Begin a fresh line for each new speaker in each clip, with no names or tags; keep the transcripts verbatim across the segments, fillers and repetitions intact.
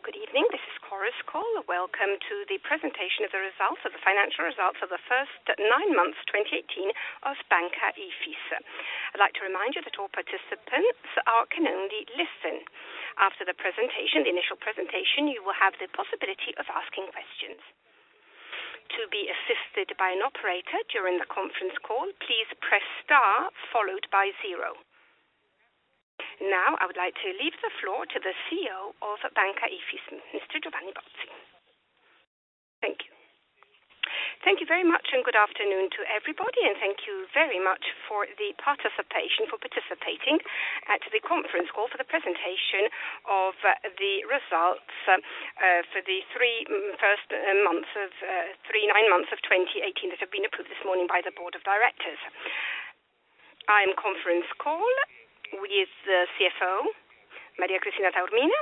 Good evening. This is Chorus Call. Welcome to the presentation of the results of the financial results of the first nine months twenty eighteen of Banca Ifis. I'd like to remind you that all participants are can only listen. After the presentation, the initial presentation, you will have the possibility of asking questions. To be assisted by an operator during the conference call, please press star followed by zero. Now, I would like to leave the floor to the C E O of Banca Ifis, Mister Giovanni Bozzi. Thank you. Thank you very much and good afternoon to everybody, and thank you very much for the participation, for participating at the conference call for the presentation of uh, the results uh, uh, for the three um, first uh, months of, uh, three, nine months of twenty eighteen that have been approved this morning by the Board of Directors. I'm conference call with the C F O, Maria Cristina Taormina,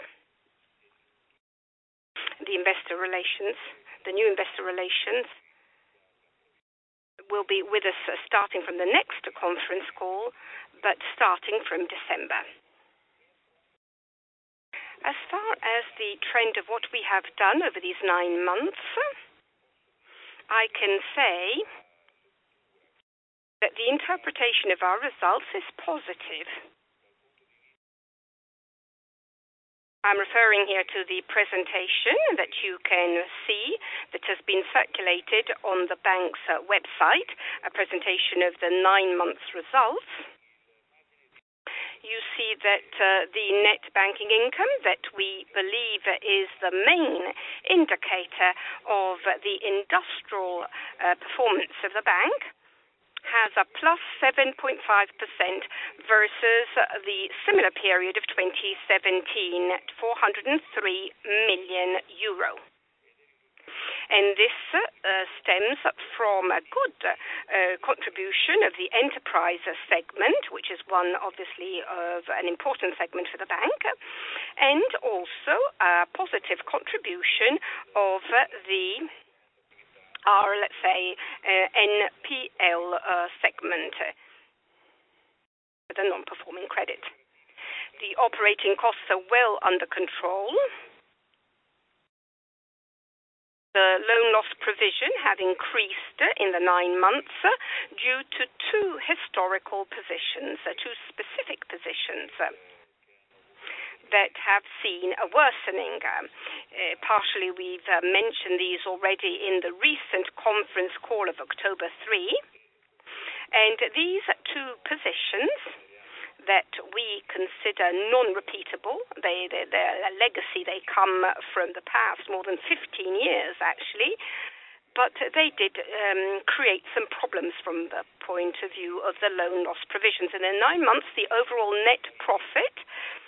the investor relations, the new investor relations will be with us uh, starting from the next conference call, but starting from December. As far as the trend of what we have done over these nine months, I can say that the interpretation of our results is positive. I'm referring here to the presentation that you can see that has been circulated on the bank's uh, website, a presentation of the nine months results. You see that uh, the net banking income that we believe is the main indicator of the industrial uh, performance of the bank has a plus seven point five percent versus the similar period of twenty seventeen at four hundred three million euro. And this uh, stems from a good uh, contribution of the enterprise segment, which is one, obviously, of an important segment for the bank, and also a positive contribution of the our, let's say, uh, N P L uh, segment, uh, the non-performing credit. The operating costs are well under control. The loan loss provision have increased in the nine months due to two historical positions, uh, two specific positions. Uh, that have seen a worsening. Uh, uh, partially, we've uh, mentioned these already in the recent conference call of October third. And these two positions that we consider non-repeatable, they, they, they're a legacy, they come from the past, more than fifteen years actually, but they did um, create some problems from the point of view of the loan loss provisions. And in nine months, the overall net profit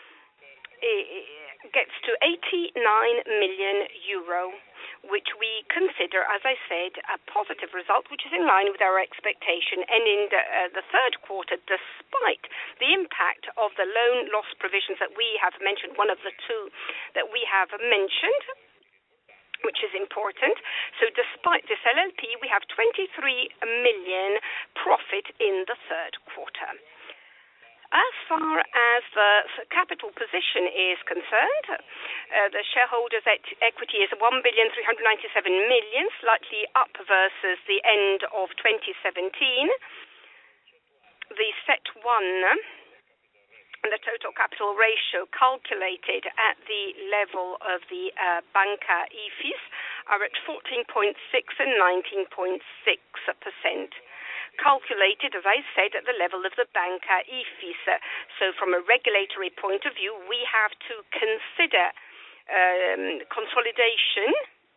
it gets to eighty-nine million euro, which we consider, as I said, a positive result, which is in line with our expectation. And in the, uh, the third quarter, despite the impact of the loan loss provisions that we have mentioned, one of the two that we have mentioned, which is important. So despite this L L P, we have twenty-three million profit in the third quarter. As far as the capital position is concerned, uh, the shareholders' equity is one billion three hundred ninety-seven million, slightly up versus the end of twenty seventeen. The C E T one, the total capital ratio calculated at the level of the uh, Banca Ifis, are at fourteen point six and nineteen point six percent. Calculated, as I said, at the level of the Banca Ifis. So from a regulatory point of view, we have to consider um, consolidation,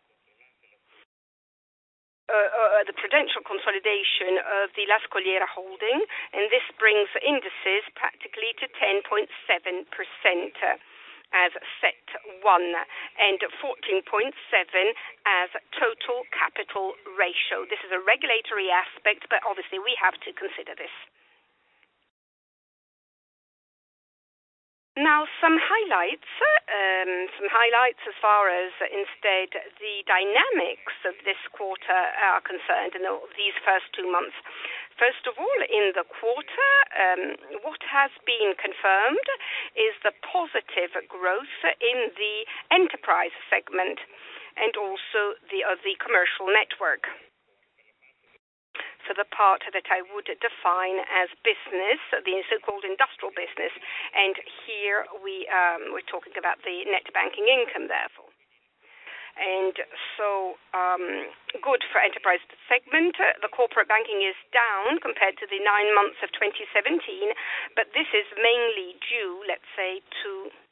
uh, uh, the prudential consolidation of the La Scogliera holding, and this brings indices practically to ten point seven percent. As C E T one and fourteen point seven as total capital ratio. This is a regulatory aspect, but obviously we have to consider this. Now, some highlights, um, some highlights as far as uh, instead the dynamics of this quarter are concerned in the, these first two months. First of all, in the quarter, um, what has been confirmed is the positive growth in the enterprise segment and also the, uh, the commercial network. So the part that I would define as business, the so-called industrial business, and here we um, we're talking about the net banking income, therefore. And so, um, good for enterprise segment. The corporate banking is down compared to the nine months of twenty seventeen, but this is mainly due, let's say, to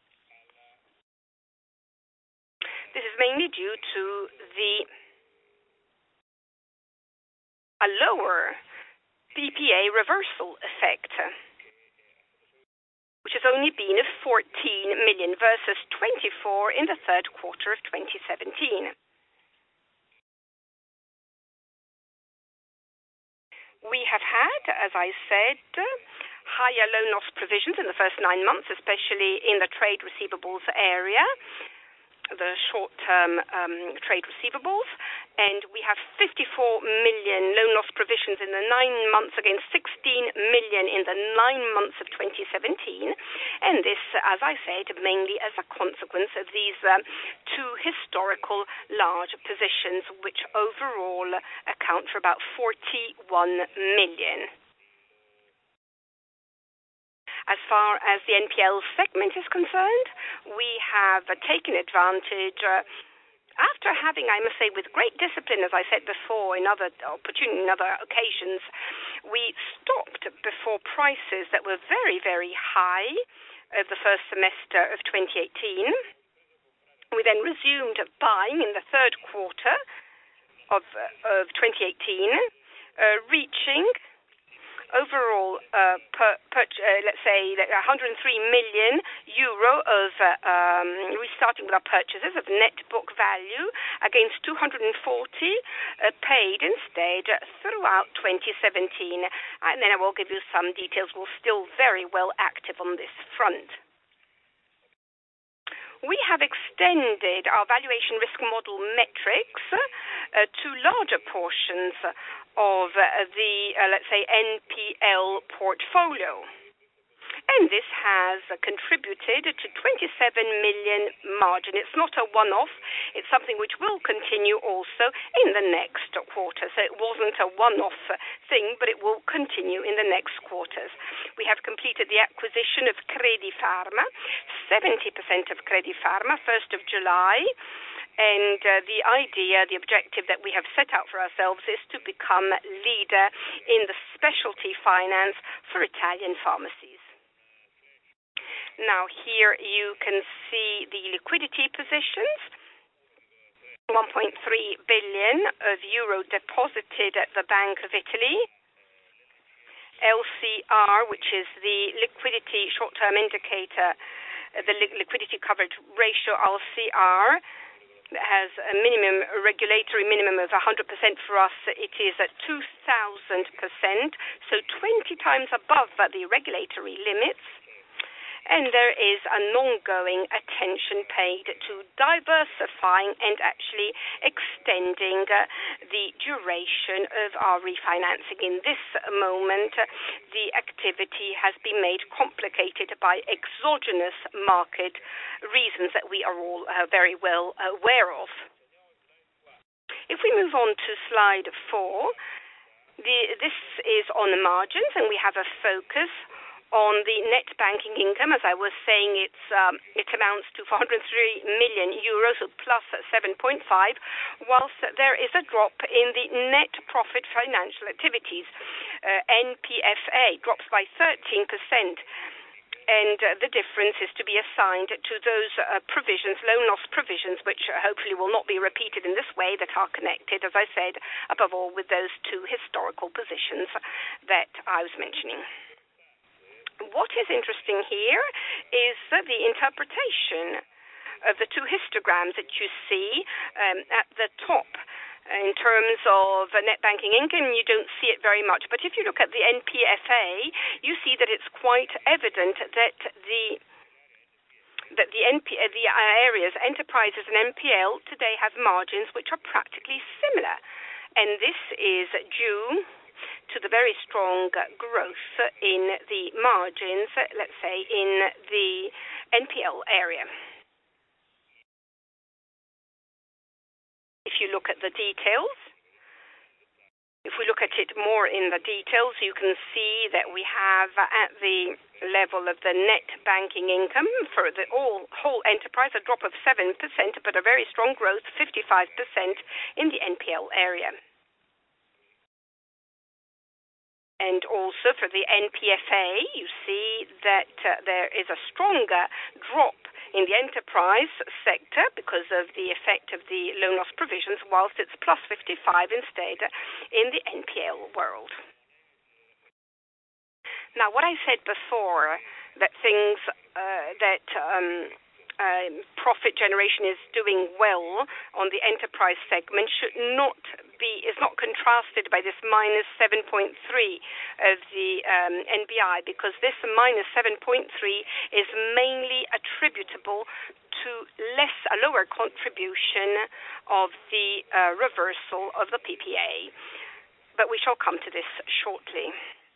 this is mainly due to the a lower P P A reversal effect, which has only been fourteen million versus twenty-four in the third quarter of twenty seventeen. We have had, as I said, higher loan loss provisions in the first nine months, especially in the trade receivables area, the short-term um, trade receivables, and we have fifty-four million loan loss provisions in the nine months against sixteen million in the nine months of twenty seventeen, and this, as I said, mainly as a consequence of these um, two historical large positions, which overall account for about forty-one million. As far as the N P L segment is concerned, we have uh, taken advantage, uh, after having, I must say, with great discipline, as I said before, in other opportunity, in other occasions, we stopped before prices that were very, very high of the first semester of twenty eighteen. We then resumed buying in the third quarter of, uh, of twenty eighteen, uh, reaching overall, uh, per, per, uh, let's say, one hundred three million euro of uh, um, restarting with our purchases of net book value against two hundred forty uh, paid instead throughout twenty seventeen. And then I will give you some details. We're still very well active on this front. We have extended our valuation risk model metrics uh, to larger portions of uh, the, uh, let's say, N P L portfolio. And this has uh, contributed to twenty-seven million margin. It's not a one-off. It's something which will continue also in the next quarter. So it wasn't a one-off thing, but it will continue in the next quarters. We have completed the acquisition of Credifarma, seventy percent of Credifarma, first of July. And uh, the idea, the objective that we have set out for ourselves is to become leader in the specialty finance for Italian pharmacies. Now, here you can see the liquidity positions. one point three billion of euro deposited at the Bank of Italy. L C R, which is the liquidity short-term indicator, the li- liquidity coverage ratio, L C R, has a minimum, a regulatory minimum of one hundred percent for us. It is at two thousand percent, so twenty times above the regulatory limits. And there is an ongoing attention paid to diversifying and actually extending uh, the duration of our refinancing. In this moment, uh, the activity has been made complicated by exogenous market reasons that we are all uh, very well aware of. If we move on to slide four, the, this is on the margins, and we have a focus on the net banking income. As I was saying, it's um, it amounts to four hundred three million euros, so plus seven point five, whilst there is a drop in the net profit financial activities. Uh, N P F A drops by thirteen percent. And uh, the difference is to be assigned to those uh, provisions, loan loss provisions, which uh, hopefully will not be repeated in this way, that are connected, as I said, above all, with those two historical positions that I was mentioning. What is interesting here is uh, the interpretation of the two histograms that you see um, at the top. In terms of net banking income, you don't see it very much. But if you look at the N P F A, you see that it's quite evident that the that the N P, uh, the uh, areas, enterprises and N P L today have margins which are practically similar. And this is due to the very strong growth in the margins, let's say, in the N P L area. If you look at the details, if we look at it more in the details, you can see that we have at the level of the net banking income for the all, whole enterprise a drop of seven percent, but a very strong growth, fifty-five percent in the N P L area. And also for the N P F A, you see that uh, there is a stronger drop in the enterprise sector because of the effect of the loan loss provisions, whilst it's plus fifty-five instead in the N P L world. Now, what I said before, that things, uh, that um, uh, profit generation is doing well on the enterprise segment should not be, is not contrasted by this minus seven point three of the um, N B I, because this minus seven point three is mainly attributable to less, a lower contribution of the uh, reversal of the P P A. But we shall come to this shortly.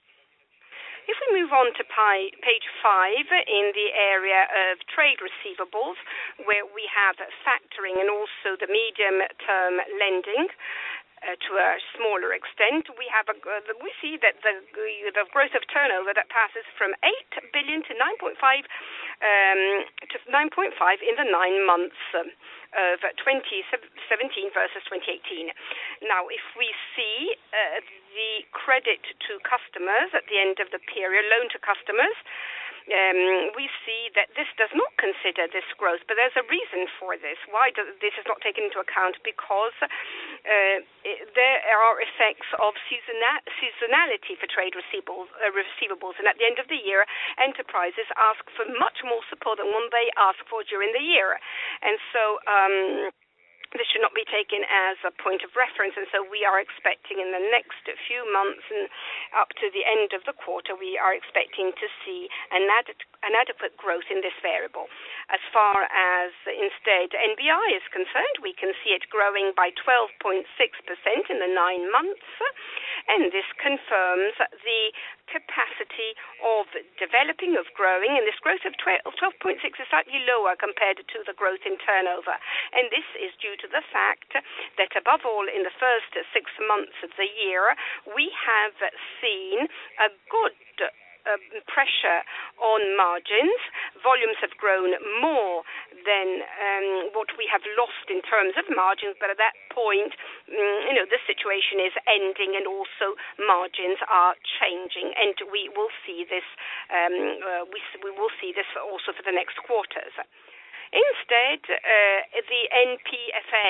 If we move on to page five, in the area of trade receivables, where we have factoring and also the medium-term lending, uh, to a smaller extent, we have a, uh, we see that the, the growth of turnover that passes from eight billion to nine point five um, to nine point five in the nine months of twenty seventeen versus twenty eighteen. Now, if we see uh, the credit to customers at the end of the period, loan to customers, um, we see that this does not consider this growth, but there's a reason for this. Why does, this is not taken into account? Because uh, it, there are effects of seasona seasonality for trade receivables, uh, receivables, and at the end of the year, enterprises ask for much more support than what they ask for during the year. And so um, this should not be taken as a point of reference, and so we are expecting in the next few months and up to the end of the quarter, we are expecting to see an, ad an adequate growth in this variable. As far as instead N B I is concerned, we can see it growing by twelve point six percent in the nine months, and this confirms the capacity of developing, of growing, and this growth of twelve point six is slightly lower compared to the growth in turnover. And this is due to the fact that, above all, in the first six months of the year, we have seen a good Uh, pressure on margins. Volumes have grown more than um, what we have lost in terms of margins, but at that point, um, you know, the situation is ending and also margins are changing, and we will see this. Um, uh, we we will see this also for the next quarters. Instead, uh, the N P F A.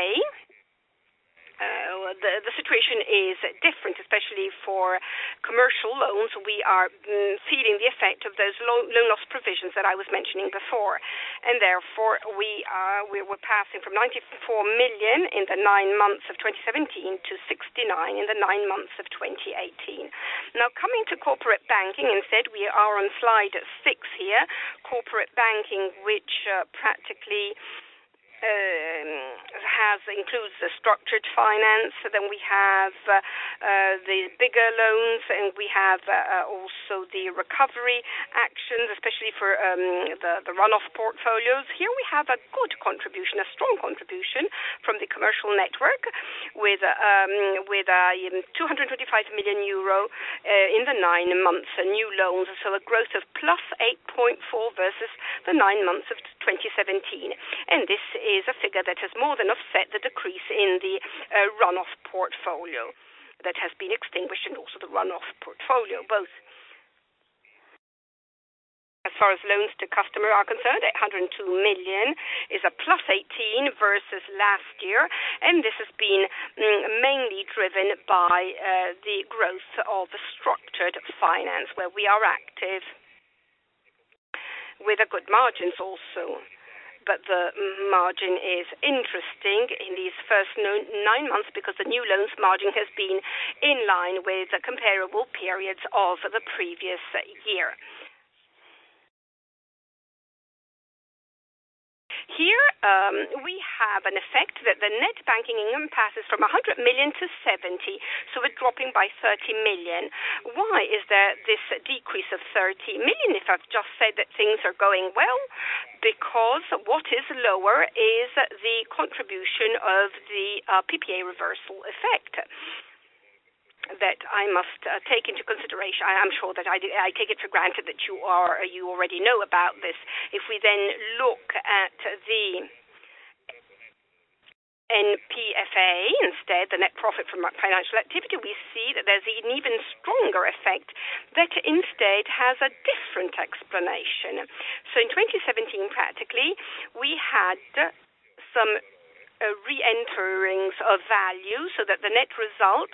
Uh, the, the situation is different, especially for commercial loans. We are mm, feeling the effect of those loan, loan loss provisions that I was mentioning before, and therefore we are we were passing from ninety-four million in the nine months of twenty seventeen to sixty-nine in the nine months of twenty eighteen. Now, coming to corporate banking, instead, we are on slide six here. Corporate banking, which uh, practically Uh, has includes the structured finance. So then we have uh, uh, the bigger loans, and we have uh, also the recovery actions, especially for um, the, the runoff portfolios. Here we have a good contribution, a strong contribution from the commercial network, with um, with a uh, two hundred twenty-five million euro uh, in the nine months, uh, new loans. So a growth of plus eight point four versus the nine months of twenty seventeen, and this is is a figure that has more than offset the decrease in the uh, runoff portfolio that has been extinguished, and also the runoff portfolio, both. As far as loans to customer are concerned, eight hundred two million is a plus eighteen versus last year, and this has been mm, mainly driven by uh, the growth of structured finance, where we are active with a good margins also. But the margin is interesting in these first nine months because the new loans margin has been in line with the comparable periods of the previous year. Here um, we have an effect that the net banking income passes from one hundred million to seventy, so we're dropping by thirty million. Why is there this decrease of thirty million if I've just said that things are going well? Because what is lower is the contribution of the uh, P P A reversal effect that I must uh, take into consideration. I am sure that I, do, I take it for granted that you are you already know about this. If we then look at the N P F A instead, the net profit from financial activity, we see that there's an even stronger effect that instead has a different explanation. So in twenty seventeen, practically, we had some Uh, re-enterings of value, so that the net result,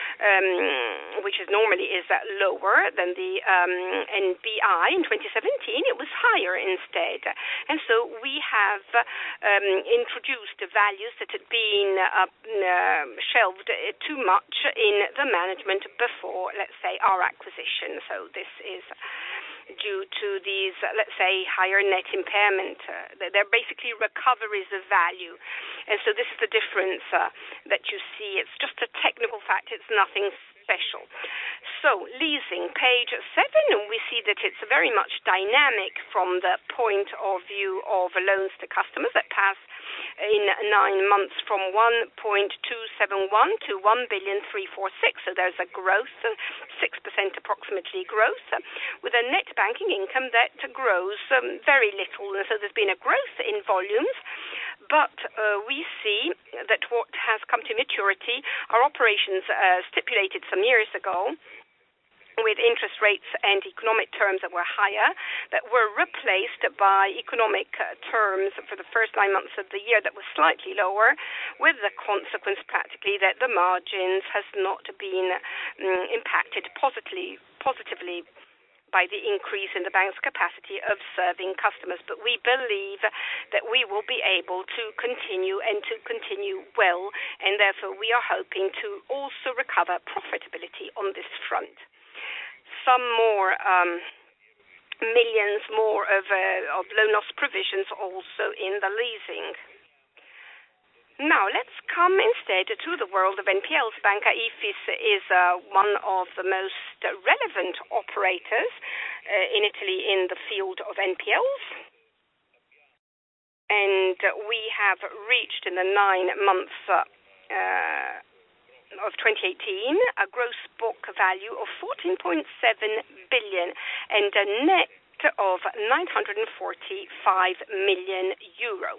um, which is normally is uh, lower than the um, N B I in twenty seventeen, it was higher instead. And so we have um, introduced values that had been uh, uh, shelved too much in the management before, let's say, our acquisition. So this is due to these, uh, let's say, higher net impairment. Uh, they're basically recoveries of value. And so this is the difference uh, that you see. It's just a technical fact. It's nothing special. So leasing, page seven, and we see that it's very much dynamic from the point of view of loans to customers that pass in nine months from one point two seven one to one billion three hundred forty-six. So there's a growth, six percent approximately growth, with a net banking income that grows um, very little. And so there's been a growth in volumes, but uh, we see that what has come to maturity are operations uh, stipulated some years ago, with interest rates and economic terms that were higher, that were replaced by economic uh, terms for the first nine months of the year that was slightly lower, with the consequence practically that the margins has not been um, impacted positively, positively by the increase in the bank's capacity of serving customers. But we believe that we will be able to continue and to continue well, and therefore we are hoping to also recover profitability on this front. Some more um, millions more of, uh, of loan loss provisions also in the leasing. Now, let's come instead to the world of N P Ls. Banca Ifis is uh, one of the most relevant operators uh, in Italy in the field of N P Ls. And we have reached in the nine months uh, uh, of twenty eighteen a gross book value of fourteen point seven billion and a net of nine hundred forty-five million euro.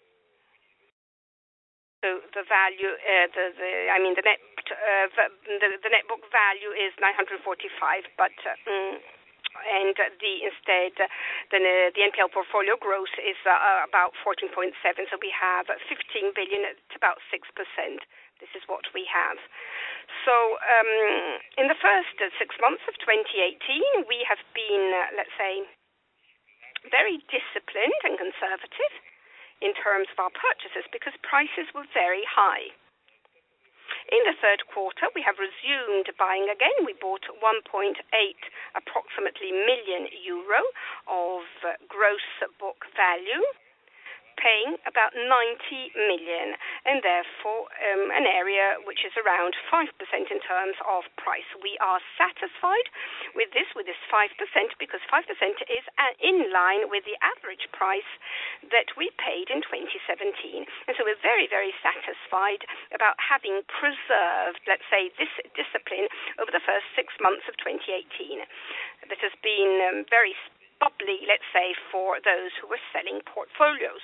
So the value, uh, the, the I mean the net uh, the, the net book value is nine hundred forty-five, but uh, mm, and the instead the the N P L portfolio growth is uh, about fourteen point seven. So we have fifteen billion at about six percent. This is what we have. So um, in the first six months of twenty eighteen, we have been, uh, let's say, very disciplined and conservative in terms of our purchases because prices were very high. In the third quarter, we have resumed buying again. We bought one point eight approximately million euro of uh, gross book value, paying about ninety million, and therefore um, an area which is around five percent in terms of price. We are satisfied with this, with this five percent, because five percent is in line with the average price that we paid in twenty seventeen. And so we're very, very satisfied about having preserved, let's say, this discipline over the first six months of twenty eighteen. That has been um, very bubbly, let's say, for those who were selling portfolios.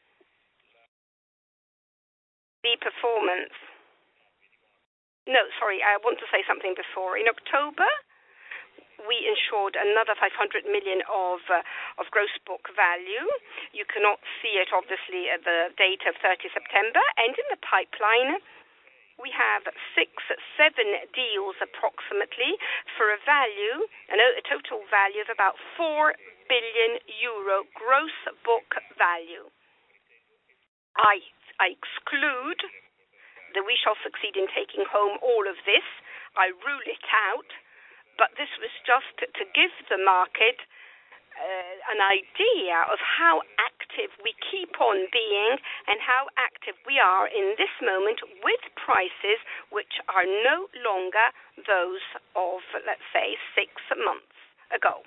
The performance. No, sorry, I want to say something before. In October, we insured another five hundred million of uh, of gross book value. You cannot see it, obviously, at the date of thirtieth September. And in the pipeline, we have six, seven deals approximately for a value, a total value of about four billion euro gross book value. I I exclude that we shall succeed in taking home all of this. I rule it out, but this was just to give the market uh, an idea of how active we keep on being and how active we are in this moment with prices which are no longer those of, let's say, six months ago.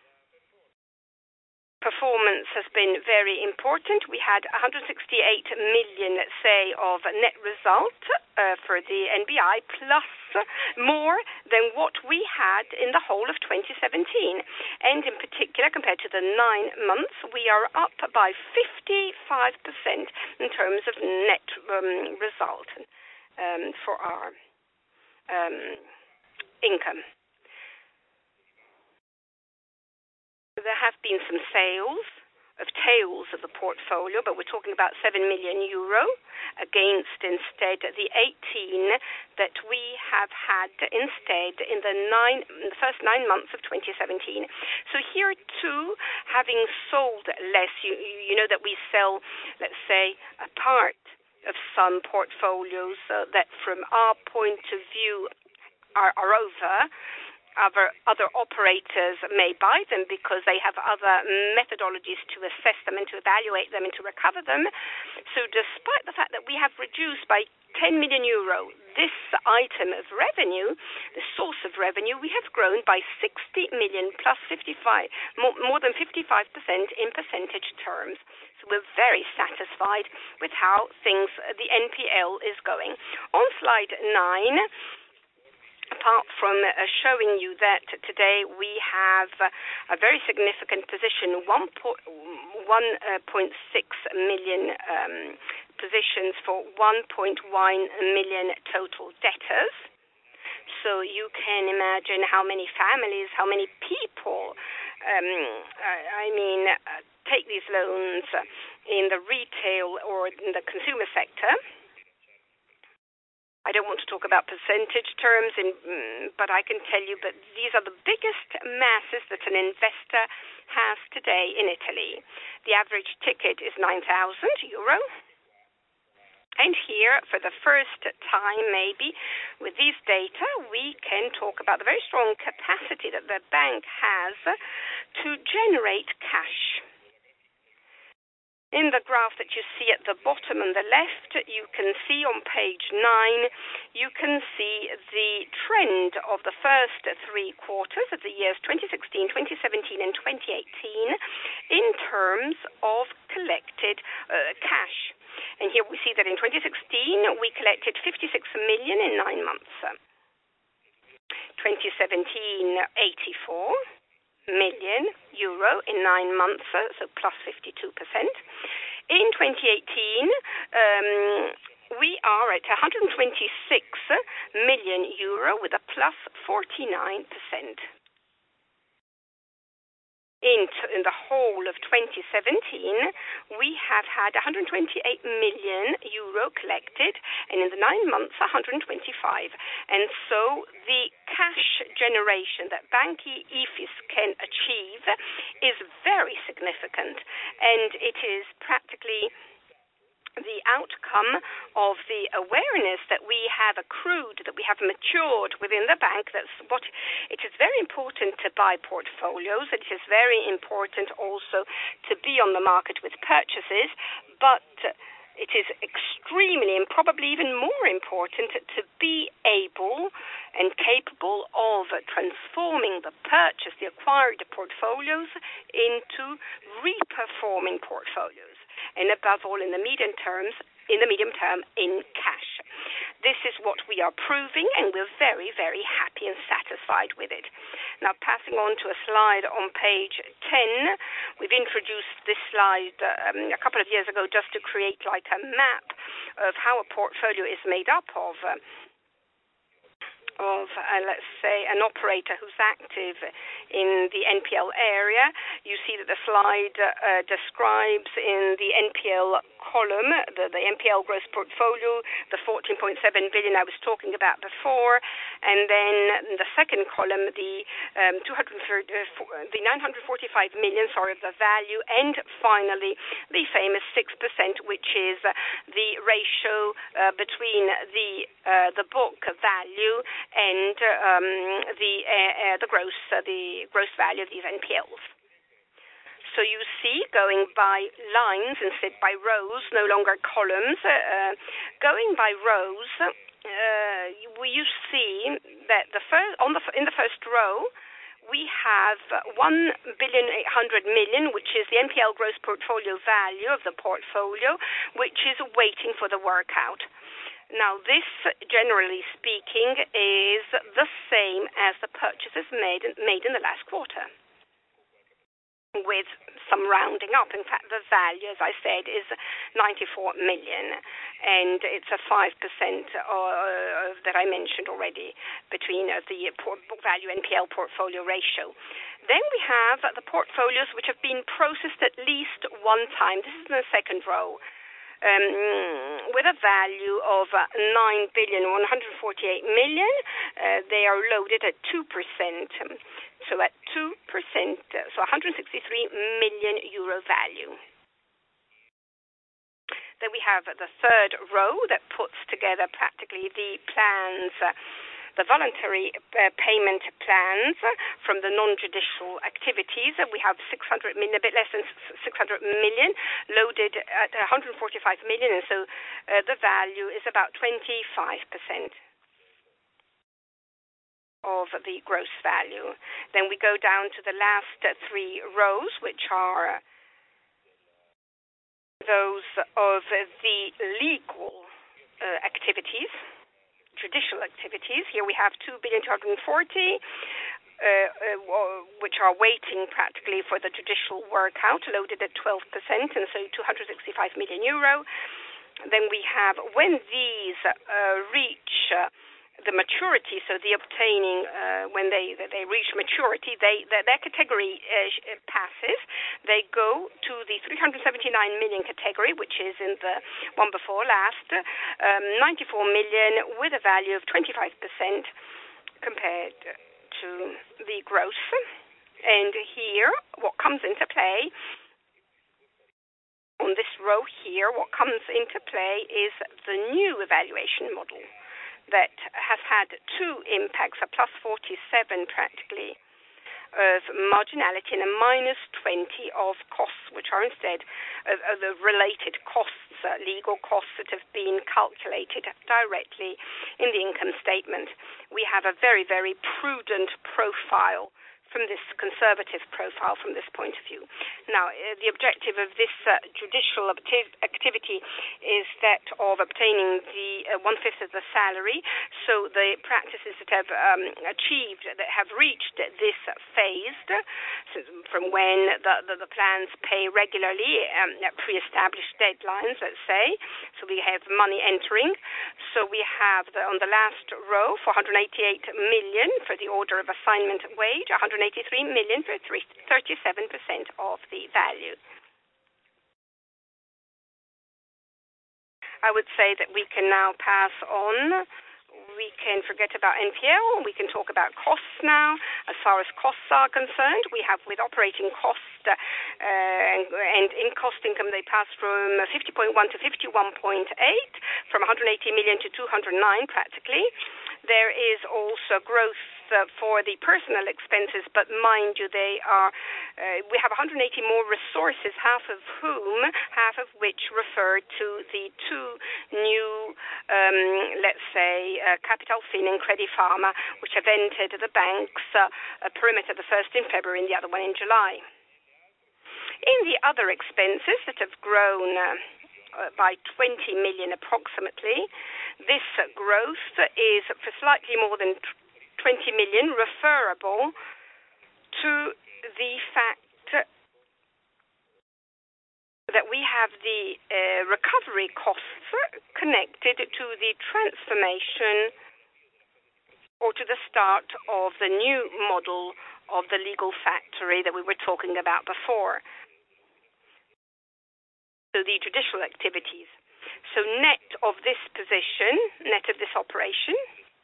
Performance has been very important. We had one hundred sixty-eight million, let's say, of net result uh, for the N B I, plus more than what we had in the whole of twenty seventeen. And in particular, compared to the nine months, we are up by fifty-five percent in terms of net um, result um, for our um, income. There have been some sales of tails of the portfolio, but we're talking about seven million euro against instead the eighteen that we have had instead in the nine, in the first nine months of twenty seventeen. So here too, having sold less, you, you know that we sell, let's say, a part of some portfolios uh, that from our point of view are, are over. Other, other operators may buy them because they have other methodologies to assess them and to evaluate them and to recover them. So despite the fact that we have reduced by ten million euro this item of revenue, the source of revenue, we have grown by sixty million plus fifty-five, more, more than fifty-five percent in percentage terms. So we're very satisfied with how things, the N P L is going. On slide nine, apart from uh, showing you that today we have uh, a very significant position, one point six million um, positions for one point one million total debtors. So you can imagine how many families, how many people, um, I mean, uh, take these loans in the retail or in the consumer sector. I don't want to talk about percentage terms, in, but I can tell you that these are the biggest masses that an investor has today in Italy. The average ticket is nine thousand euro. And here, for the first time maybe, with these data, we can talk about the very strong capacity that the bank has to generate cash. In the graph that you see at the bottom on the left, you can see on page nine, you can see the trend of the first three quarters of the years twenty sixteen, twenty seventeen, and twenty eighteen in terms of collected uh, cash. And here we see that in twenty sixteen, we collected fifty-six million in nine months. twenty seventeen, eighty-four million euro in nine months, so plus fifty-two percent. In twenty eighteen, um, we are at one hundred twenty-six million euro with a plus forty-nine percent. In, t- in the whole of twenty seventeen, we have had one hundred twenty-eight million euro collected, and in the nine months, one hundred twenty-five. And so the cash generation that Banchi Ifis can achieve is very significant, and it is practically the outcome of the awareness that we have accrued, that we have matured within the bank. That's what it is very important to buy portfolios. It is very important also to be on the market with purchases, but it is extremely and probably even more important to be able and capable of transforming the purchase, the acquired portfolios, into reperforming portfolios. And above all, in the medium terms, in the medium term, in cash. This is what we are proving, and we're very, very happy and satisfied with it. Now, passing on to a slide on page ten, we've introduced this slide um, a couple of years ago just to create like a map of how a portfolio is made up of. Uh, of, uh, let's say, an operator who's active in the N P L area. You see that the slide uh, describes in the N P L column, the, the N P L gross portfolio, the fourteen point seven billion I was talking about before, and then the second column, the um, two hundred thirty, uh, the nine hundred forty-five million, sorry, of the value, and finally the famous six percent, which is uh, the ratio uh, between the uh, the book value and um, the uh, uh, the gross uh, the gross value of these N P Ls. So you see, going by lines instead by rows, no longer columns, uh, going by rows, uh, you see that the first, on the, in the first row, we have one billion eight hundred million, which is the N P L gross portfolio value of the portfolio, which is waiting for the workout. Now, this, generally speaking, is the same as the purchases made made in the last quarter, with some rounding up. In fact, the value, as I said, is ninety-four million, and it's a five percent uh, that I mentioned already between uh, the book value N P L portfolio ratio. Then we have the portfolios which have been processed at least one time. This is in the second row. Um, with a value of uh, nine billion one hundred forty-eight million, uh, they are loaded at two percent. So at two percent, uh, so one hundred sixty-three million euro value. Then we have the third row that puts together practically the plans, uh, the voluntary uh, payment plans from the non-judicial activities. We have six hundred million, a bit less than six hundred million, loaded at one hundred forty-five million, and so uh, the value is about twenty-five percent of the gross value. Then we go down to the last uh, three rows, which are those of the legal uh, activities, judicial activities. Here we have two billion two hundred forty, uh, uh, which are waiting practically for the judicial workout, loaded at twelve percent, and so two hundred sixty-five million euro. Then we have, when these uh, reach uh, the maturity, so the obtaining, uh, when they they reach maturity, they their, their category uh, passes. They go to the three hundred seventy-nine million category, which is in the one before last, um, ninety-four million, with a value of twenty-five percent compared to the gross. And here, what comes into play on this row here, what comes into play is the new evaluation model that has had two impacts, a plus forty-seven practically of marginality and a minus twenty of costs, which are instead of, of the related costs, uh, legal costs that have been calculated directly in the income statement. We have a very, very prudent profile from this conservative profile from this point of view. Now, uh, the objective of this uh, judicial activity is that of obtaining the uh, one-fifth of the salary. So the practices that have um, achieved, that have reached this phase, so from when the, the, the plans pay regularly um, at pre-established deadlines, let's say. So we have money entering. So we have, the, on the last row, four hundred eighty-eight million for the order of assignment wage, one hundred eighty-three million for thirty-seven percent of the value. I would say that we can now pass on. We can forget about N P L. We can talk about costs now. As far as costs are concerned, we have with operating costs uh, and, and in cost income, they pass from fifty point one to fifty-one point eight, from one hundred eighty million to two hundred nine practically. There is also growth uh, for the personal expenses, but mind you, they are, uh, we have one hundred eighty more resources, half of whom, half of which refer to the two new, um, let's say, uh, Capitalfin and Credifarma, which have entered the bank's uh, perimeter, the first in February and the other one in July. In the other expenses that have grown uh, uh, by twenty million approximately, this uh, growth is for slightly more than twenty million, referable to the fact that we have the uh, recovery costs connected to the transformation or to the start of the new model of the legal factory that we were talking about before. So the judicial activities. So net of this position, net of this operation,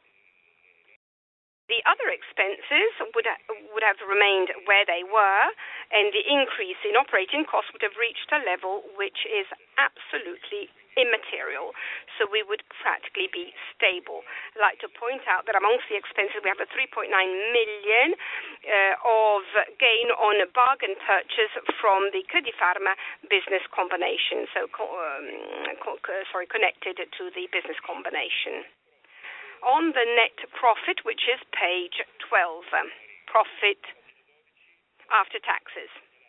the other expenses would ha- would have remained where they were, and the increase in operating costs would have reached a level which is absolutely immaterial. so we would practically be stable. I'd like to point out that amongst the expenses, we have a three point nine million uh, of gain on a bargain purchase from the Credifarma business combination, so um, co- sorry, connected to the business combination. On the net profit, which is page twelve, profit after taxes.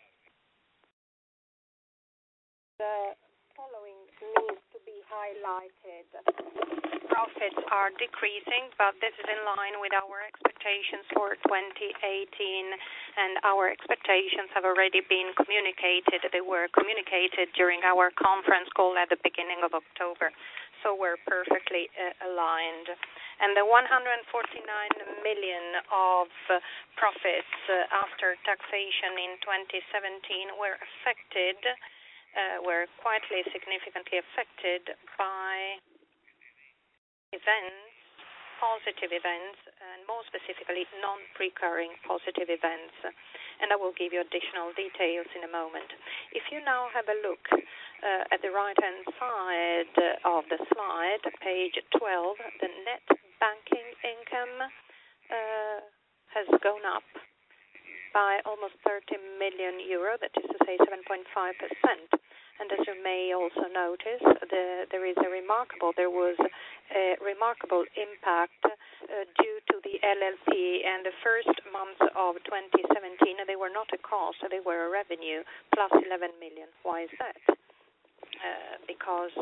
The following needs to be highlighted. Profits are decreasing, but this is in line with our expectations for twenty eighteen, and our expectations have already been communicated. They were communicated during our conference call at the beginning of October, so we're perfectly uh, aligned. And the one hundred forty-nine million of uh, profits uh, after taxation in twenty seventeen were affected, uh, were quietly significantly affected by events, positive events, and more specifically non-recurring positive events. And I will give you additional details in a moment. If you now have a look uh, at the right-hand side of the slide, page twelve, the net banking income uh, has gone up by almost thirty million euro, that is to say seven point five percent. And as you may also notice, the, there is a remarkable, there was a remarkable impact uh, due to the L L P, and the first months of twenty seventeen, they were not a cost, they were a revenue, plus eleven million. Why is that? Uh, because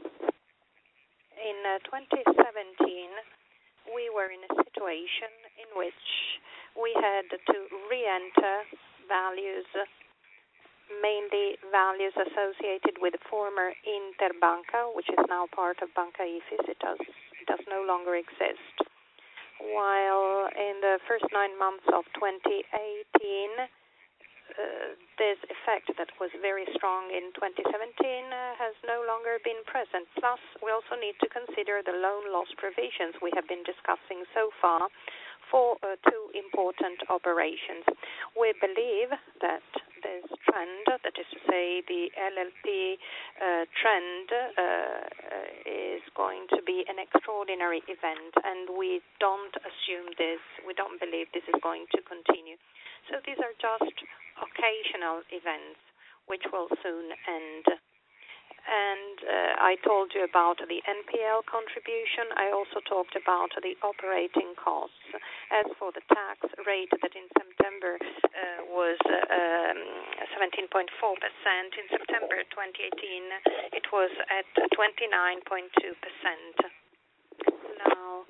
in uh, twenty seventeen, we were in a situation in which we had to re-enter values, mainly values associated with the former Interbanca, which is now part of Banca Ifis. It does, it does no longer exist. While in the first nine months of twenty eighteen, uh, this effect that was very strong in twenty seventeen uh, has no longer been present. Plus, we also need to consider the loan loss provisions we have been discussing so far for uh, two important operations. We believe that this trend, that is to say the L L P uh, trend, uh, is going to be an extraordinary event, and we don't assume this, we don't believe this is going to continue. So these are just occasional events which will soon end. And uh, I told you about the N P L contribution. I also talked about the operating costs. As for the tax rate that in September uh, was uh, um, seventeen point four percent, in September twenty eighteen it was at twenty-nine point two percent. Now,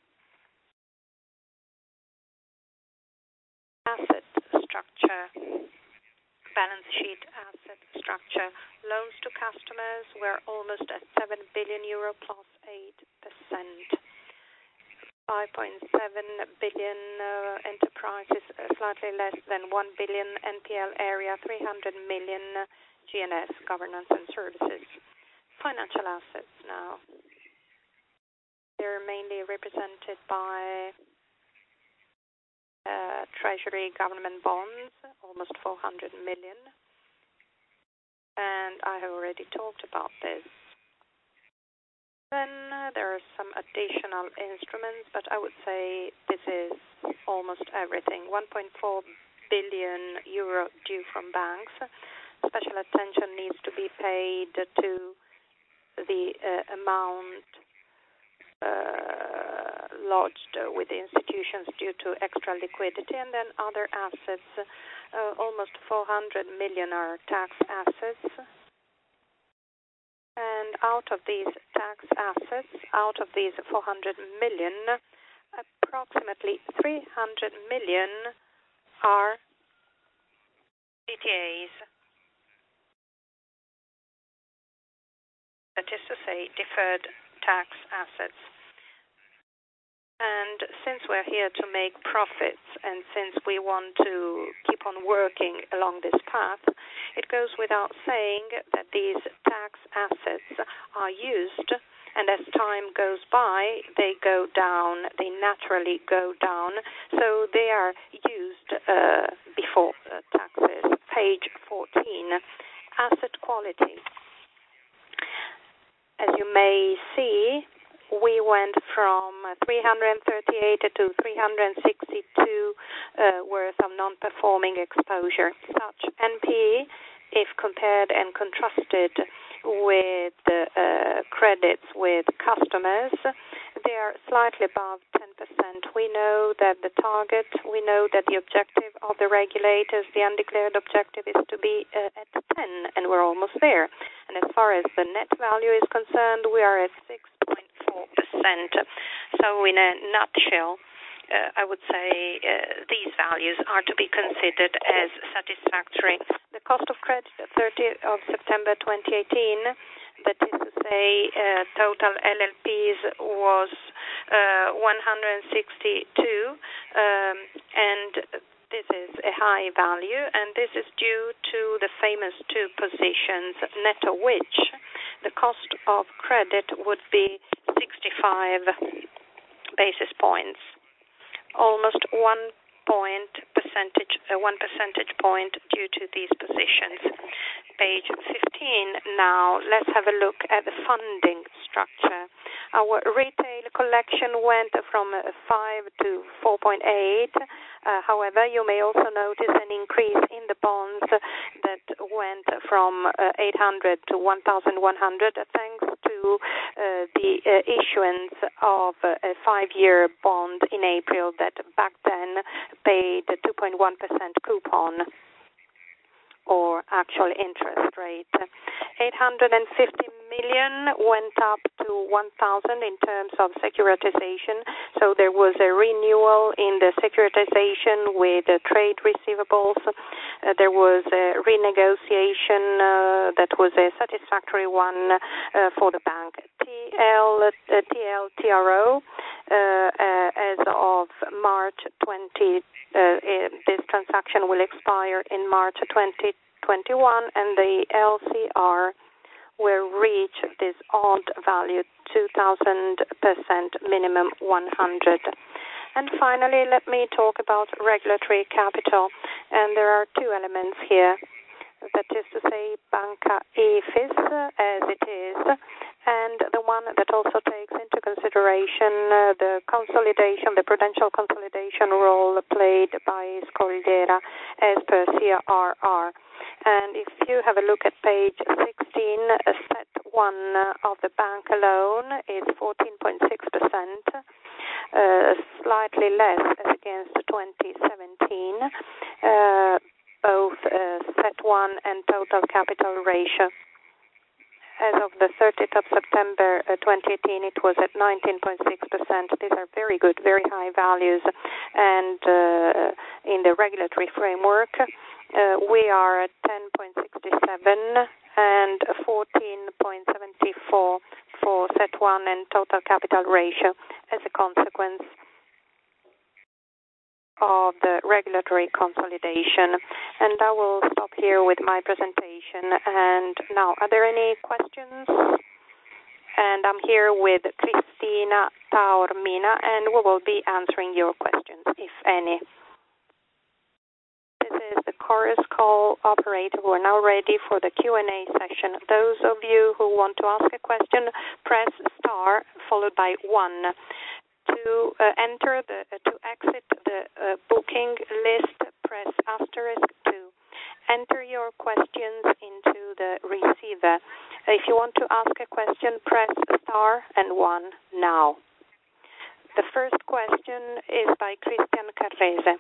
asset structure. Balance sheet asset structure. Loans to customers were almost at seven billion euro plus eight percent. five point seven billion uh, enterprises, uh, slightly less than one billion N P L area, three hundred million G N S, governance and services. Financial assets now. They're mainly represented by Uh, treasury government bonds, almost four hundred million. And I have already talked about this. Then uh, there are some additional instruments, but I would say this is almost everything. one point four billion euro due from banks. Special attention needs to be paid to the uh, amount Uh, lodged uh, with the institutions due to extra liquidity, and then other assets, uh, almost four hundred million are tax assets. And out of these tax assets, out of these four hundred million, approximately three hundred million are D T As. That is to say, deferred tax assets. And since we're here to make profits, and since we want to keep on working along this path, it goes without saying that these tax assets are used, and as time goes by, they go down, they naturally go down, so they are used uh, before uh, taxes. Page fourteen, asset quality.
As you may see, we went from three hundred thirty-eight to three hundred sixty-two uh, worth of non-performing exposure. Such N P E, if compared and contrasted with uh, credits with customers, they are slightly above ten percent. We know that the target, we know that the objective of the regulators, the undeclared objective is to be uh, at ten, and we're almost there. And as far as the net value is concerned, we are at six point four percent. So in a nutshell, Uh, I would say uh, these values are to be considered as satisfactory. The cost of credit at thirtieth of September twenty eighteen, that is to say, uh, total L L Ps was uh, one hundred sixty-two, um, and this is a high value, and this is due to the famous two positions, net of which the cost of credit would be sixty-five basis points. Almost one point percentage, uh, one percentage point due to these positions. Page fifteen. Now let's have a look at the funding structure. Our retail collection went from five to four point eight. Uh, however, you may also notice an increase in the bonds that went from uh, eight hundred to one thousand one hundred, thanks to uh, the uh, issuance of a five-year bond in April that back then paid a two point one percent coupon or actual interest rate. eight hundred fifty million went up to one thousand in terms of securitization. So there was a renewal in the securitization with uh, trade receivables. Uh, there was a renegotiation uh, that was a satisfactory one uh, for the bank. T L, uh, T L T R O, uh, uh, as of March twentieth, uh, this transaction will expire in March twenty twenty-one, and the L C R will reach this odd value, two thousand percent minimum one hundred. And finally, let me talk about regulatory capital. And there are two elements here. That is to say, Banca Ifis, as it is, and the one that also takes into consideration uh, the consolidation, the prudential consolidation role played by Scogliera as per C R R. And if you have a look at page sixteen, uh, set one of the bank alone is fourteen point six percent, uh, slightly less as against twenty seventeen, uh, both uh, set one and total capital ratio. As of the thirtieth of September uh, twenty eighteen, it was at nineteen point six percent. These are very good, very high values. And uh, in the regulatory framework, uh, we are at ten point six seven and fourteen point seven four for set one and total capital ratio as a consequence of the regulatory consolidation. And I will stop here with my presentation. And now, are there any questions? And I'm here with Cristina Taormina, and we will be answering your questions, if any. This is the Chorus Call operator. We're now ready for the Q and A session. Those of you who want to ask a question, press star followed by one. To uh, enter the uh, to exit the uh, booking list, press asterisk two. Enter your questions into the receiver. If you want to ask a question, press star and one now. The first question is by Christian Carrese.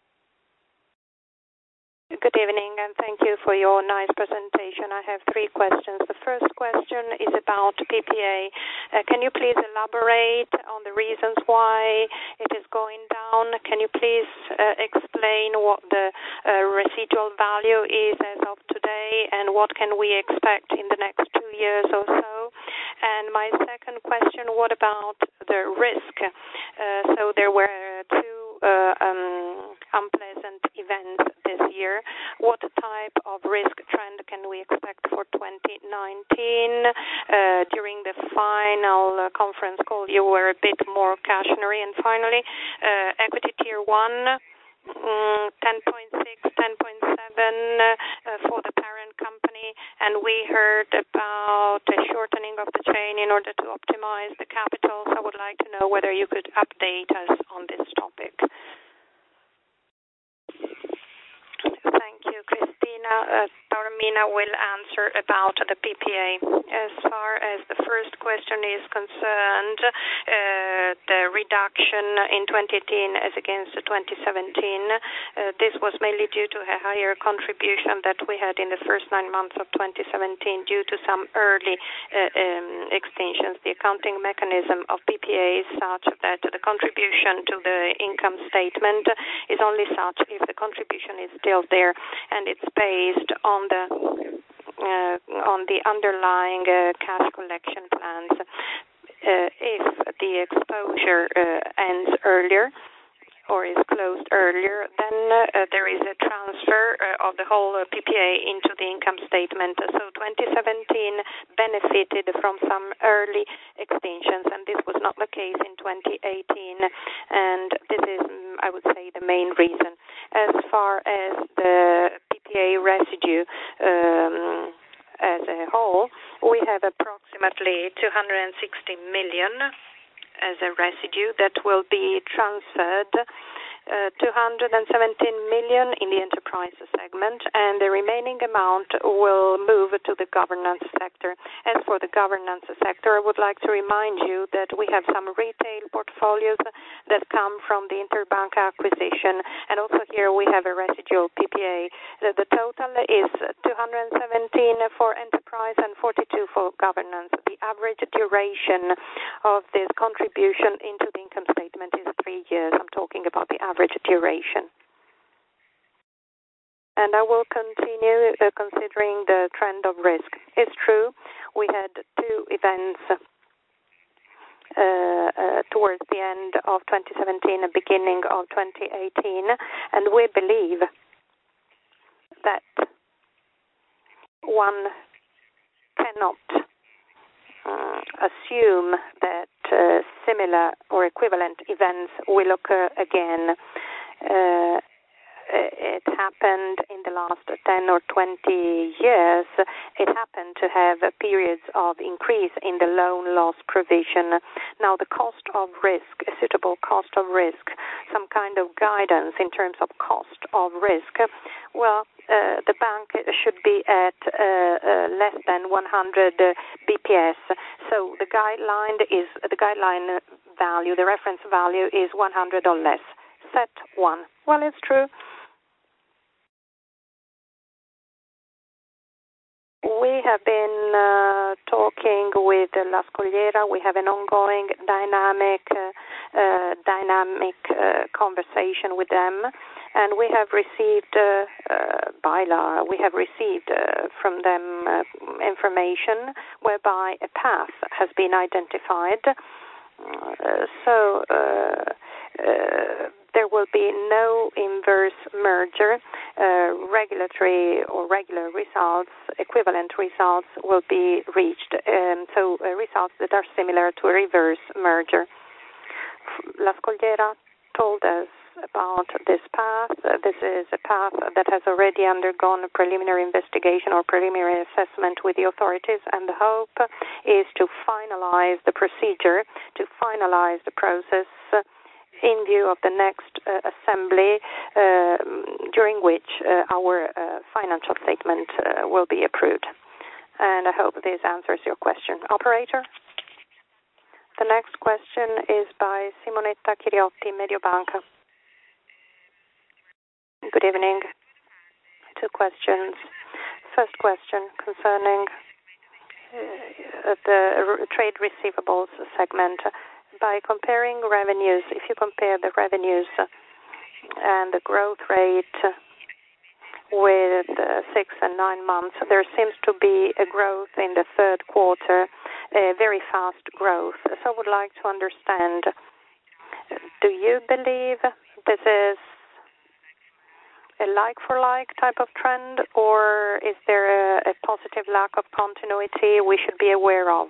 Good evening, and thank you for your nice presentation. I have three questions. The first question is about P P A. Uh, can you please elaborate on the reasons why it is going down? Can you please uh, explain what the uh, residual value is as of today, and what can we expect in the next two years or so? And my second question, what about the risk? Uh, so there were two uh, um, unpleasant events this year. What type of risk trend can we expect for twenty nineteen? Uh, during the final uh, conference call, you were a bit more cautionary. And finally, uh, equity tier one, mm, ten point six, ten point seven uh, for the parent company, and we heard about a shortening of the chain in order to optimize the capital. So I would like to know whether you could update us on this topic. Thank you, Cristina. Uh, Taormina will answer about the P P A. As far as the first question is concerned, uh, the reduction in twenty eighteen as against twenty seventeen, uh, this was mainly due to a higher contribution that we had in the first nine months of twenty seventeen due to some early uh, um, extensions. The accounting mechanism of P P A is such that the contribution to the income statement is only such if the contribution is still there, and it's based on the uh, on the underlying uh, cash collection plans. Uh, if the exposure uh, ends earlier or is closed earlier, then uh, there is a transfer uh, of the whole uh, P P A into the income statement. So twenty seventeen benefited from some early extensions, and this was not the case in twenty eighteen, and this is, I would say, the main reason. As far as the P P A residue um, as a whole, we have approximately two hundred sixty million as a residue that will be transferred, uh, two hundred seventeen million in the enterprise segment, and the remaining amount will move to the governance sector. As for the governance sector, I would like to remind you that we have some retail portfolios that come from the Interbank acquisition, and also here we have a residual P P A. The, the total is two hundred seventeen for enterprise and forty-two for governance. The average duration of this contribution into the income statement is three years. I'm talking about the average duration. And I will continue uh, considering the trend of risk. It's true, we had two events uh, uh, towards the end of twenty seventeen and beginning of twenty eighteen, and we believe that one cannot uh, assume that uh, similar or equivalent events will occur again. Uh, It happened in the last ten or twenty years. It happened to have periods of increase in the loan loss provision. Now, the cost of risk, a suitable cost of risk, some kind of guidance in terms of cost of risk, well, uh, the bank should be at uh, uh, less than one hundred B P S. So the guideline is the guideline value, the reference value is one hundred or less. Set one. Well, it's true. We have been uh, talking with La Scogliera. We have an ongoing dynamic, uh, uh, dynamic uh, conversation with them, and we have received uh, uh, by law, we have received uh, from them uh, information whereby a path has been identified. Uh, so. Uh, uh, There will be no inverse merger. Uh, regulatory or regular results, equivalent results, will be reached. Um, so uh, results that are similar to a reverse merger. La Scogliera told us about this path. Uh, this is a path that has already undergone a preliminary investigation or preliminary assessment with the authorities, and the hope is to finalize the procedure, to finalize the process in view of the next uh, assembly, uh, during which uh, our uh, financial statement uh, will be approved. And I hope this answers your question. Operator? The next question is by Simonetta Chiriotti, Mediobanca. Good evening. Two questions. First question concerning uh, the r- trade receivables segment. By comparing revenues, if you compare the revenues and the growth rate with uh, six and nine months, there seems to be a growth in the third quarter, a very fast growth. So I would like to understand, do you believe this is a like-for-like type of trend, or is there a, a positive lack of continuity we should be aware of?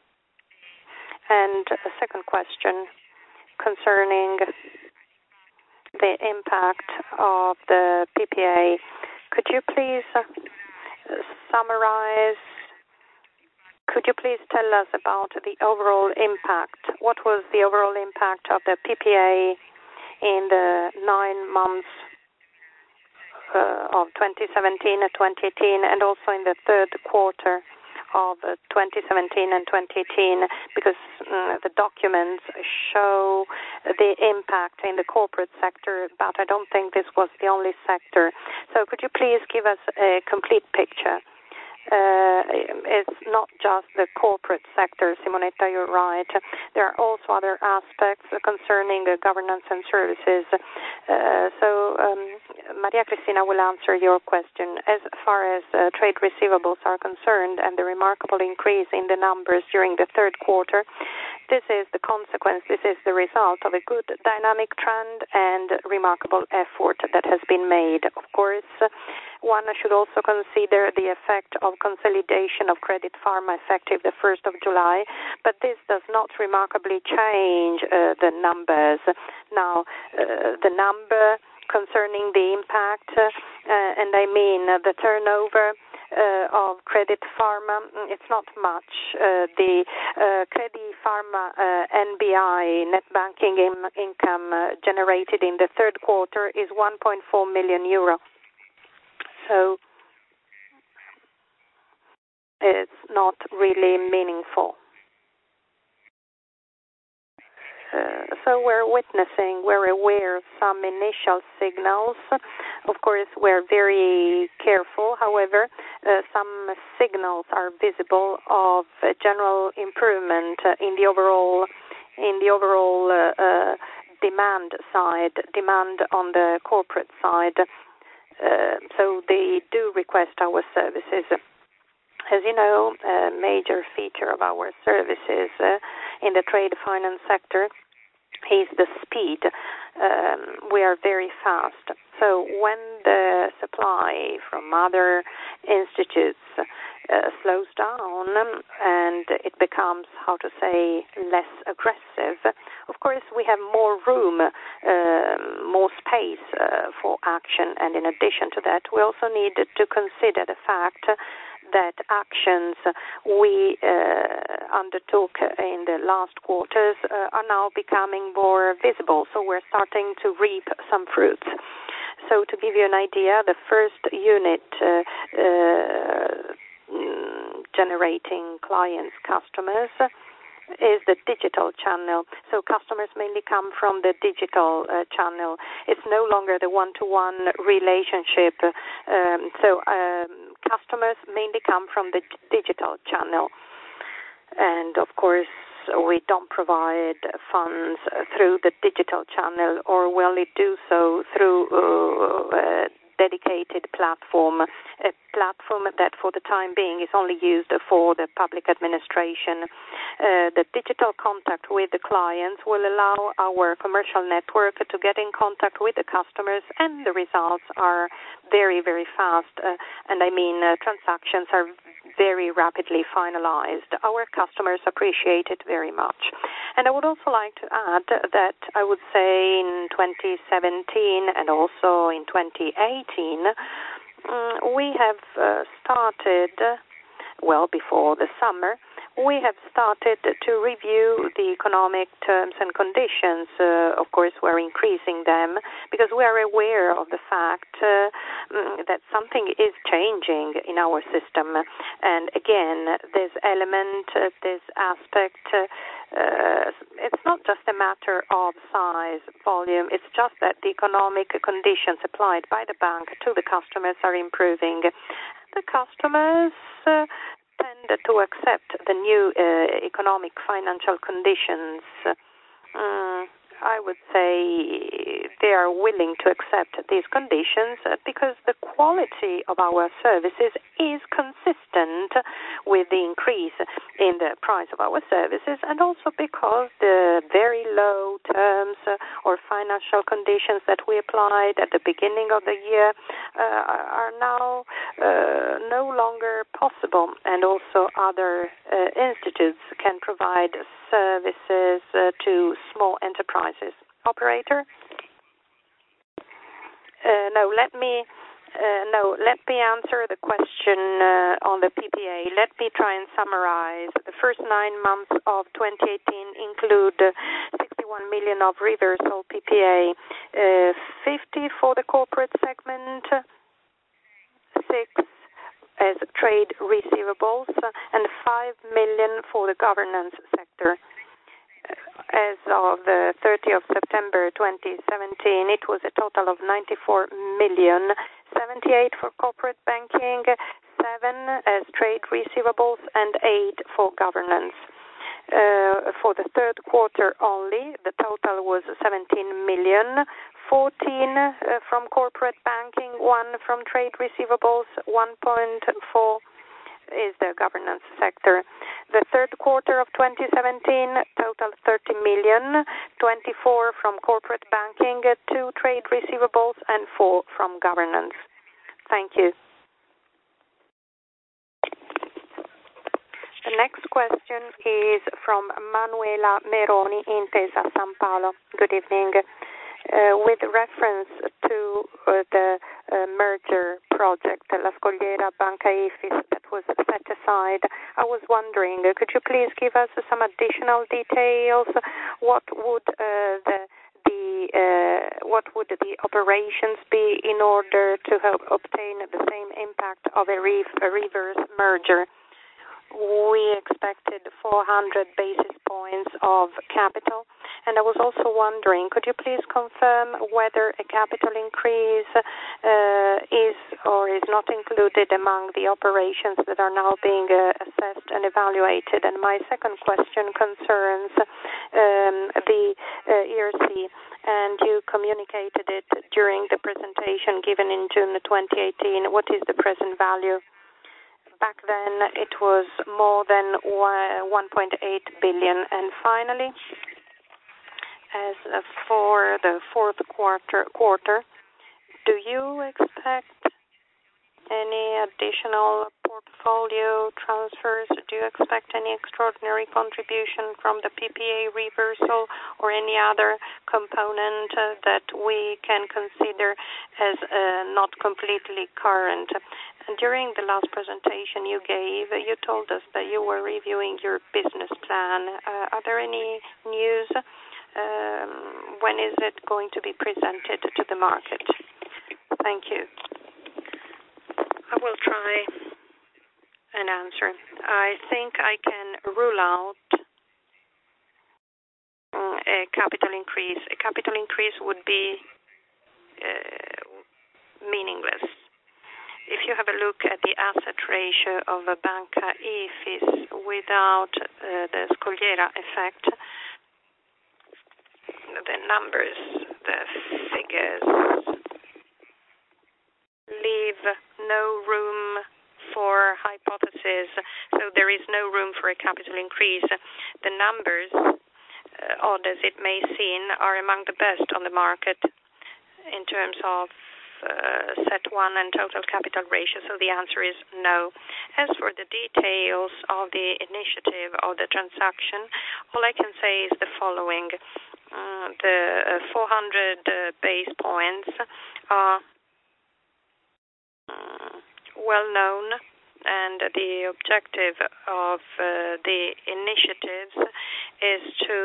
And a second question concerning the impact of the P P A. Could you please summarize, could you please tell us about the overall impact? What was the overall impact of the P P A in the nine months uh, of twenty seventeen and twenty eighteen, and also in the third quarter of uh, twenty seventeen and twenty eighteen? Because um, the documents show the impact in the corporate sector, but I don't think this was the only sector. So could you please give us a complete picture? Uh, it's not just the corporate sector, Simonetta, you're right. There are also other aspects concerning uh, governance and services. Uh, so um, Maria Cristina will answer your question. As far as uh, trade receivables are concerned and the remarkable increase in the numbers during the third quarter, this is the consequence, this is the result of a good dynamic trend and remarkable effort that has been made. Of course, one should also consider the effect of consolidation of Credit Pharma effective the first of July, but this does not remarkably change uh, the numbers. Now, uh, the number concerning the impact, uh, and I mean uh, the turnover uh, of Credit Pharma, it's not much. Uh, the uh, Credit Pharma uh, N B I, net banking in- income uh, generated in the third quarter is one point four million euro. So it's not really meaningful. Uh, so we're witnessing, we're aware of some initial signals. Of course, we're very careful. However, uh, some signals are visible of a general improvement uh, in the overall, in the overall uh, uh, demand side, demand on the corporate side. Uh, so they do request our services. As you know, a major feature of our services uh, in the trade finance sector is the speed. Um, we are very fast. So when the supply from other institutes uh, slows down and it becomes, how to say, less aggressive, of course we have more room, uh, more space uh, for action. And in addition to that, we also need to consider the fact that actions we uh, undertook in the last quarters uh, are now becoming more visible. So we're starting to reap some fruits. So to give you an idea, the first unit uh, uh, generating clients, customers, is the digital channel. So customers mainly come from the digital uh, channel. It's no longer the one-to-one relationship. Um, so um, customers mainly come from the digital channel. And of course, we don't provide funds through the digital channel, or we only do so through uh, a dedicated platform, a platform that for the time being is only used for the public administration. Uh, the digital contact with the clients will allow our commercial network to get in contact with the customers, and the results are very, very fast. Uh, and I mean, uh, transactions are very rapidly finalized. Our customers appreciate it very much. And I would also like to add that I would say in twenty seventeen and also in twenty eighteen, um, we have uh, started, well before the summer, we have started to review the economic terms and conditions. Uh, of course, we're increasing them because we are aware of the fact uh, that something is changing in our system. And again, this element, uh, this aspect, uh, uh, it's not just a matter of size, volume. It's just that the economic conditions applied by the bank to the customers are improving. The customers uh, tend to accept the new uh, economic financial conditions. Um, I would say they are willing to accept these conditions because the quality of our services is consistent with the increase in the price of our services, and also because the very low terms or financial conditions that we applied at the beginning of the year uh, are now uh, no longer possible, and also other uh, institutes can provide services uh, to small enterprises. Operator? Uh, no, let me Uh, no, let me answer the question uh, on the P P A. Let me try and summarize. The first nine months of twenty eighteen include sixty-one million of reversal P P A, uh, fifty for the corporate segment, six as trade receivables, and five million for the governance sector. As of the thirtieth of September twenty seventeen, it was a total of ninety-four million, seventy-eight for corporate banking, seven as trade receivables, and eight for governance. Uh, for the third quarter only, the total was seventeen million, fourteen uh, from corporate banking, one from trade receivables, one point four is the governance sector. The third quarter of twenty seventeen, total thirty million, twenty-four from corporate banking, two trade receivables, and four from governance. Thank you. The next question is from Manuela Meroni, Intesa Sanpaolo. Good evening. Uh, with reference to uh, the uh, merger project, La Scogliera Banca Ifis, that was set aside, I was wondering, uh, could you please give us some additional details? What would uh, the the uh, what would the operations be in order to help obtain the same impact of a, re- a reverse merger? We expected four hundred basis points of capital. And I was also wondering, could you please confirm whether a capital increase uh, is or is not included among the operations that are now being uh, assessed and evaluated? And my second question concerns um, the uh, E R C, and you communicated it during the presentation given in June twenty eighteen. What is the present value? Back then, it was more than one point eight billion. And finally, as for the fourth quarter, quarter, do you expect any additional portfolio transfers? Do you expect any extraordinary contribution from the P P A reversal or any other component uh, that we can consider as uh, not completely current? And during the last presentation you gave, you told us that you were reviewing your business plan. Uh, are there any news? Um, when is it going to be presented to the market? Thank you. I will try an answer. I think I can rule out um, a capital increase. A capital increase would be uh, meaningless. If you have a look at the asset ratio of a Banca Ifis without uh, the Scogliera effect, the numbers, the figures leave no room for hypothesis, so there is no room for a capital increase. The numbers, uh, odd as it may seem, are among the best on the market in terms of uh, C E T one and total capital ratio, so the answer is no. As for the details of the initiative of the transaction, all I can say is the following. Uh, the uh, four hundred uh, base points are uh, well known, and the objective of uh, the initiatives is to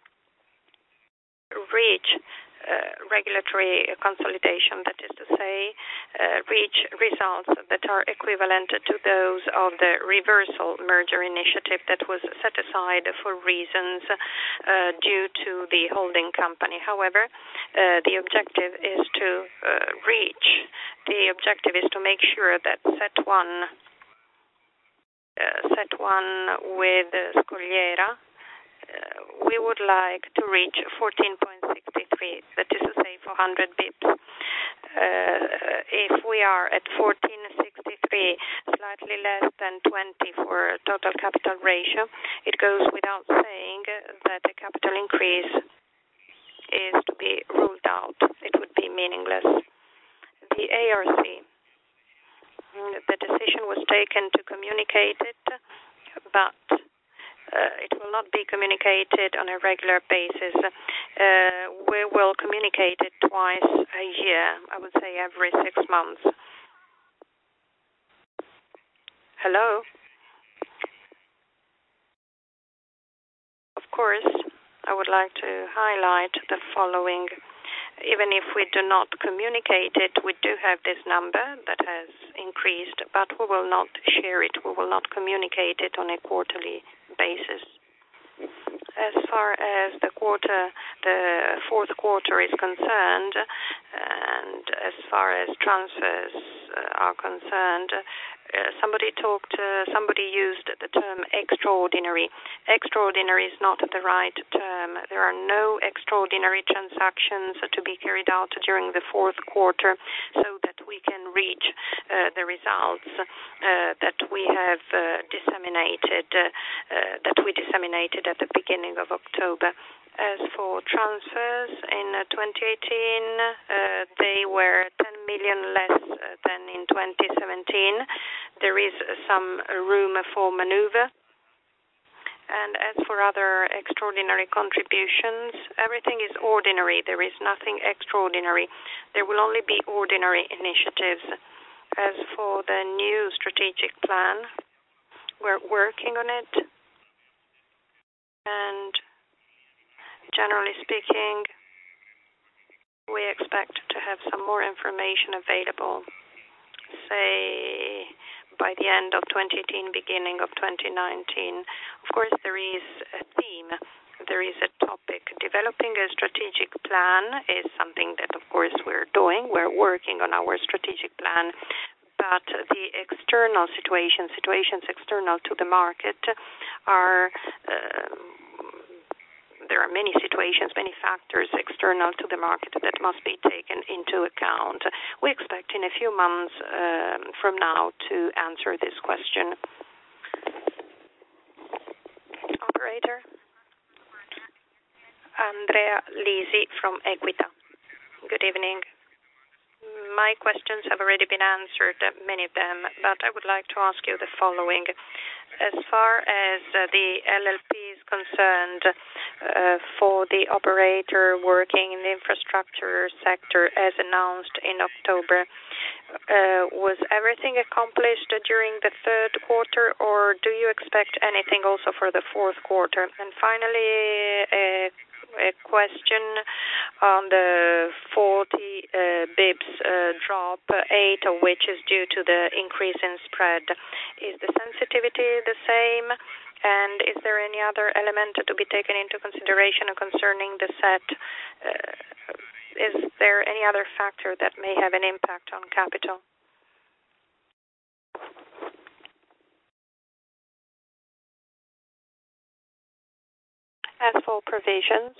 reach uh, regulatory consolidation, that is to say, uh, reach results that are equivalent to those of the reversal merger initiative that was set aside for reasons uh, due to the holding company. However, uh, the objective is to uh, reach, the objective is to make sure that C E T one, uh, C E T one with Scogliera, Uh, we would like to reach fourteen point six three, that is to say four hundred bips. Uh, if we are at fourteen point six three, slightly less than twenty for total capital ratio, it goes without saying that a capital increase is to be ruled out. It would be meaningless. The A R C, the decision was taken to communicate it, but Uh, it will not be communicated on a regular basis. Uh, we will communicate it twice a year, I would say every six months. Hello. Of course, I would like to highlight the following. Even if we do not communicate it, we do have this number that has increased, but we will not share it. We will not communicate it on a quarterly basis. As far as the quarter, the fourth quarter is concerned, and as far as transfers uh, are concerned, uh, somebody talked, uh, somebody used the term extraordinary. Extraordinary is not the right term. There are no extraordinary transactions to be carried out during the fourth quarter so that we can reach uh, the results uh, that we have uh, disseminated, uh, uh, that we disseminated at the beginning of October. As for transfers in twenty eighteen, uh, they were ten million less than in twenty seventeen. There is some room for maneuver. And as for other extraordinary contributions, everything is ordinary. There is nothing extraordinary. There will only be ordinary initiatives. As for the new strategic plan, we're working on it. And generally speaking, we expect to have some more information available, say, by the end of twenty eighteen, beginning of twenty nineteen. Of course, there is a theme, there is a topic. Developing a strategic plan is something that, of course, we're doing. We're working on our strategic plan. But the external situation, situations external to the market are... Uh, There are many situations, many factors external to the market that must be taken into account. We expect in a few months um, from now to answer this question. Operator? Andrea Lisi from Equita. Good evening. My questions have already been answered, many of them, but I would like to ask you the following. As far as uh, the L L P is concerned, uh, for the operator working in the infrastructure sector as announced in October, uh, was everything accomplished during the third quarter, or do you expect anything also for the fourth quarter? And finally, uh, a question on the forty uh, bips uh, drop, eight of which is due to the increase in spread. Is the sensitivity the same? And is there any other element to be taken into consideration concerning the set? Uh, is there any other factor that may have an impact on capital? As for provisions,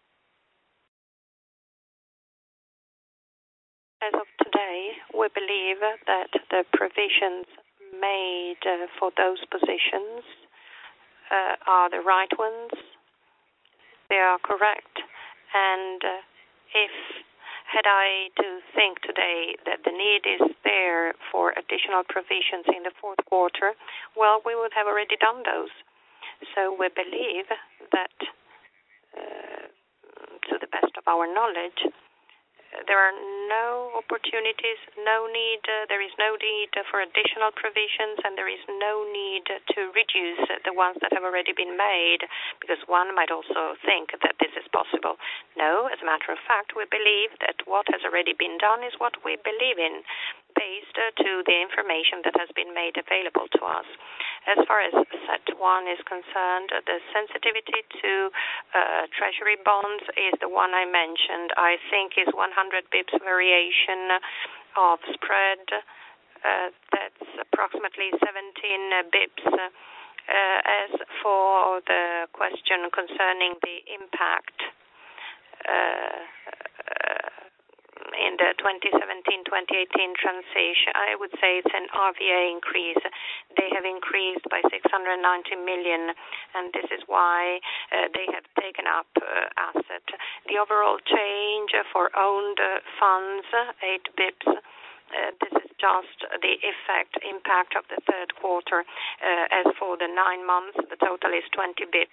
as of today, we believe that the provisions made uh, for those positions uh, are the right ones. They are correct. And uh, if had I to think today that the need is there for additional provisions in the fourth quarter, well, we would have already done those. So we believe that, uh, to the best of our knowledge, there are no opportunities, no need, uh, there is no need for additional provisions, and there is no need to reduce the ones that have already been made, because one might also think that this is possible. No, as a matter of fact, we believe that what has already been done is what we believe in, based uh, to the information that has been made available to us. As far as set one is concerned, the sensitivity to uh, treasury bonds is the one I mentioned. I think is one hundred bips variation of spread. Uh, that's approximately seventeen bips. Uh, as for the question concerning the impact uh, uh, in the twenty seventeen twenty eighteen transition, I would say it's an R V A increase. They have increased by six hundred ninety million, and this is why uh, they have taken up uh, asset. The overall change for owned uh, funds, eight bips. Uh, this is just the effect, impact of the third quarter. Uh, as for the nine months, the total is twenty bips.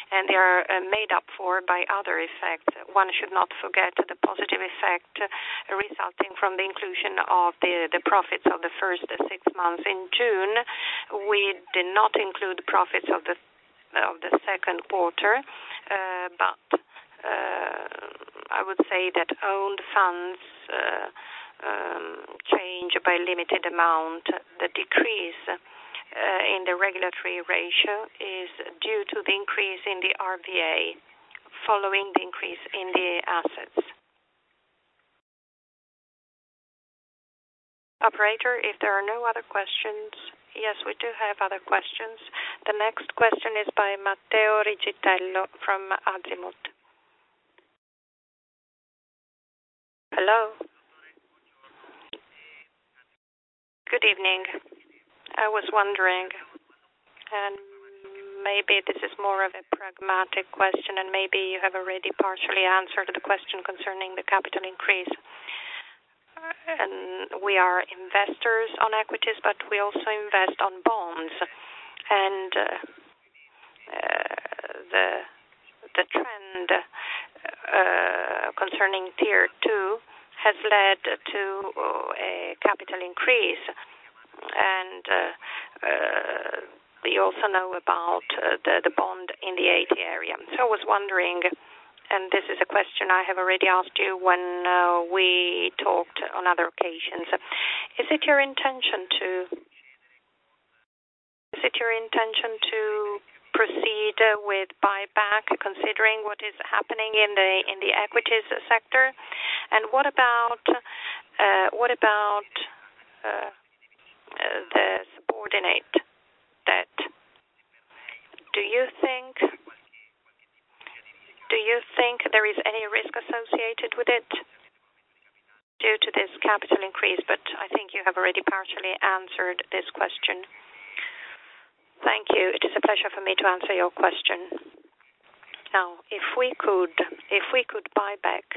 and they are uh, made up for by other effects. One should not forget the positive effect uh, resulting from the inclusion of the, the profits of the first six months. In June, we did not include profits of the of the second quarter, uh, but uh, I would say that owned funds uh, um, change by limited amount. The decrease uh, in the regulatory ratio is due to the increase in the R V A following the increase in the assets. Operator, if there are no other questions. Yes, we do have other questions. The next question is by Matteo Rigitello from Azimut. Hello. Good evening. I was wondering, and maybe this is more of a pragmatic question, and maybe you have already partially answered the question concerning the capital increase. And we are investors on equities, but we also invest on bonds. And uh, uh, the the trend uh, concerning Tier two has led to a capital increase. And uh, uh, we also know about uh, the, the bond in the eighty area. So I was wondering, and this is a question I have already asked you when uh, we talked on other occasions. Is it your intention to is it your intention to proceed with buyback, considering what is happening in the in the equities sector? And what about uh, what about uh, uh, the subordinate debt? Do you think? Do you think there is any risk associated with it due to this capital increase? But I think you have already partially answered this question. Thank you. It is a pleasure for me to answer your question. Now, if we could, if we could buy back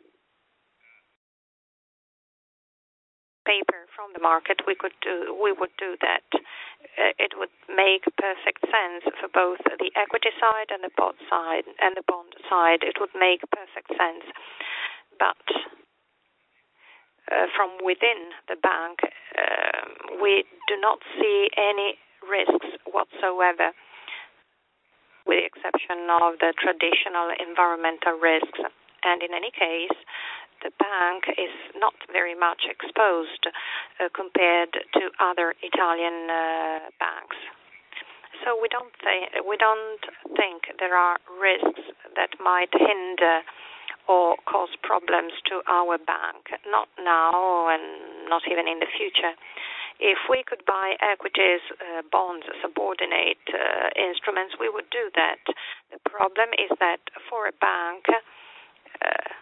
paper from the market, we could do, we would do that. It would make perfect sense for both the equity side and the bond side and the bond side. It would make perfect sense. But uh, from within the bank, uh, we do not see any risks whatsoever, with the exception of the traditional environmental risks. And in any case, the bank is not very much exposed uh, compared to other Italian uh, banks. So we don't think we don't think there are risks that might hinder or cause problems to our bank, not now and not even in the future. If we could buy equities, uh, bonds, subordinate uh, instruments, we would do that. The problem is that for a bank, uh,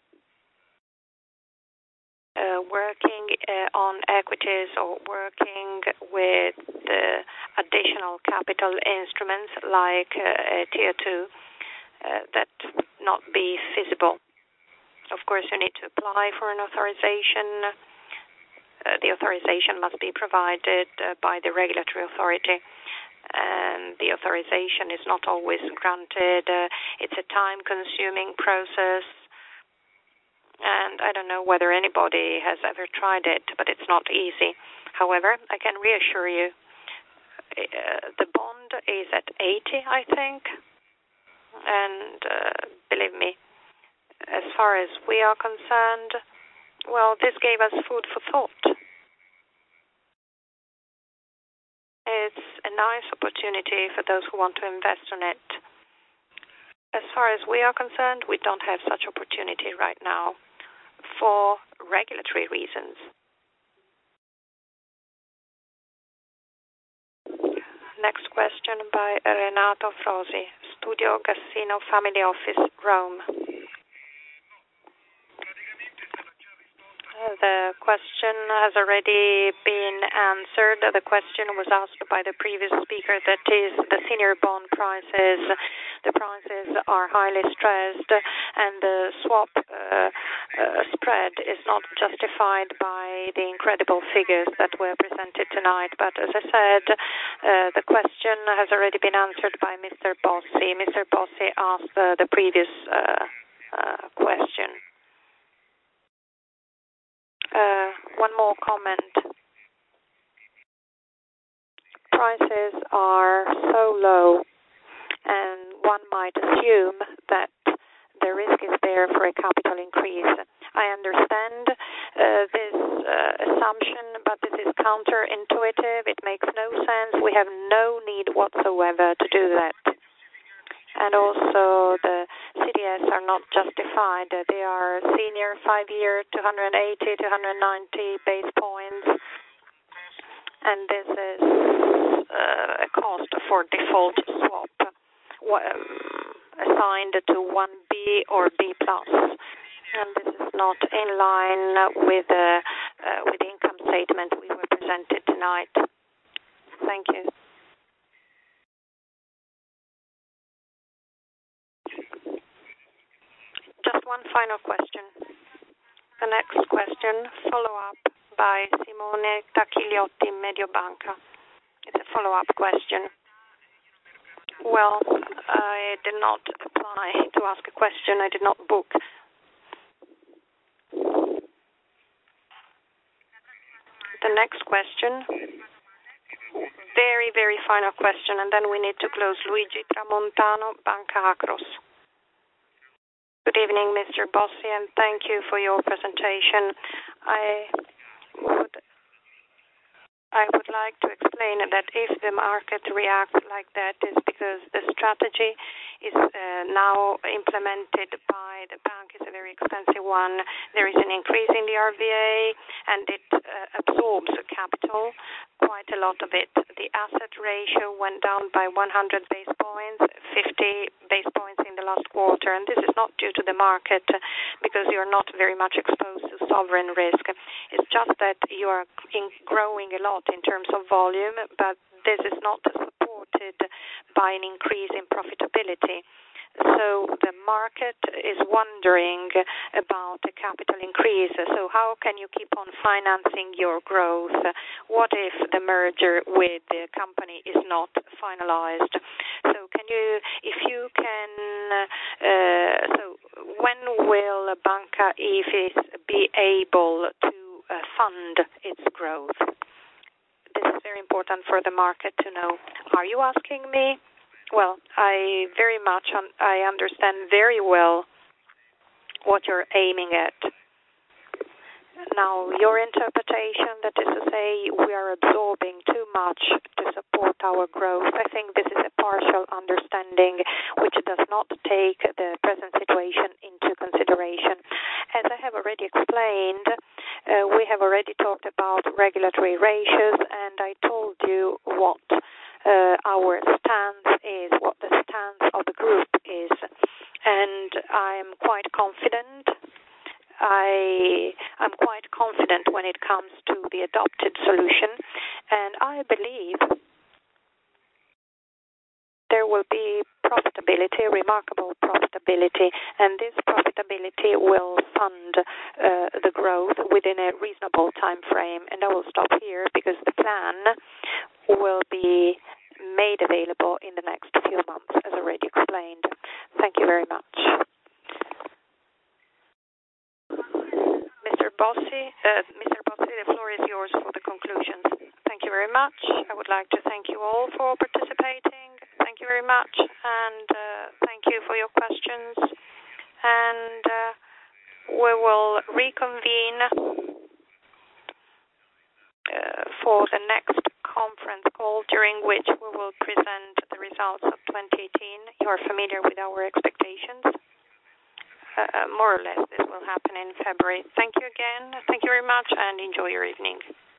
Uh, working uh, on equities or working with uh, additional capital instruments like uh, Tier two, uh, that would not be feasible. Of course, you need to apply for an authorization. Uh, the authorization must be provided uh, by the regulatory authority, and the authorization is not always granted. Uh, it's a time-consuming process. And I don't know whether anybody has ever tried it, but it's not easy. However, I can reassure you, uh, the bond is at eighty, I think. And uh, believe me, as far as we are concerned, well, this gave us food for thought. It's a nice opportunity for those who want to invest in it. As far as we are concerned, we don't have such opportunity right now for regulatory reasons. Next question by Renato Frosi, Studio Gassino Family Office, Rome. The question has already been answered. The question was asked by the previous speaker, that is the senior bond prices. The prices are highly stressed, and the swap uh, uh, spread is not justified by the incredible figures that were presented tonight. But as I said, uh, the question has already been answered by Mister Bossi. Mister Bossi asked uh, the previous uh, uh, question. Uh, one more comment. Prices are so low, and one might assume that the risk is there for a capital increase. I understand uh, this uh, assumption, but this is counterintuitive. It makes no sense. We have no need whatsoever to do that. And also the C D S are not justified. They are senior five-year, two hundred eighty, two hundred ninety base points. And this is uh, a cost for default swap um, assigned to one B or B plus. And this is not in line with the, uh, with the income statement we were presented tonight. Thank you. Just one final question. The next question, follow-up by Simone Tacchiliotti, Mediobanca. It's a follow-up question. Well, I did not apply to ask a question. I did not book. The next question, very, very final question, and then we need to close. Luigi Tramontano, Banca Akros. Good evening, Mister Bossi, and thank you for your presentation. I would I would like to explain that if the market reacts like that, is because the strategy is uh, now implemented by the bank. It's a very expensive one. There is an increase in the R V A, and it uh, absorbs capital, quite a lot of it. The asset ratio went down by one hundred base points, fifty base points in the last quarter, and this is not due to the market, because you're not very much exposed to sovereign risk. It's just that you are in growing a lot in terms of volume, but this is not supported by an increase in profitability. So the market is wondering about a capital increase. So how can you keep on financing your growth? What if the merger with the company is not finalized? So can you, if you can, uh, so when will Banca Ifis be able to uh, fund its growth? This is very important for the market to know. Are you asking me? Well, I very much, un- I understand very well what you're aiming at. Now, your interpretation, that is to say, we are absorbing too much to support our growth, I think this is a partial understanding which does not take the present situation into consideration. As I have already explained, uh, we have already talked about regulatory ratios, and I told you what uh, our stance is, what the stance of the group is, and I'm quite confident. I am quite confident when it comes to the adopted solution, and I believe there will be profitability, remarkable profitability, and this profitability will fund uh, the growth within a reasonable time frame. And I will stop here because the plan will be made available in the next few months, as already explained. Thank you very much. Mister Bossi, uh, Mister Bossi, the floor is yours for the conclusions. Thank you very much. I would like to thank you all for participating. Thank you very much, and uh, thank you for your questions. And uh, we will reconvene uh, for the next conference call, during which we will present the results of twenty eighteen. You are familiar with our expectations. Uh, more or less, this will happen in February. Thank you again. Thank you very much, and enjoy your evening.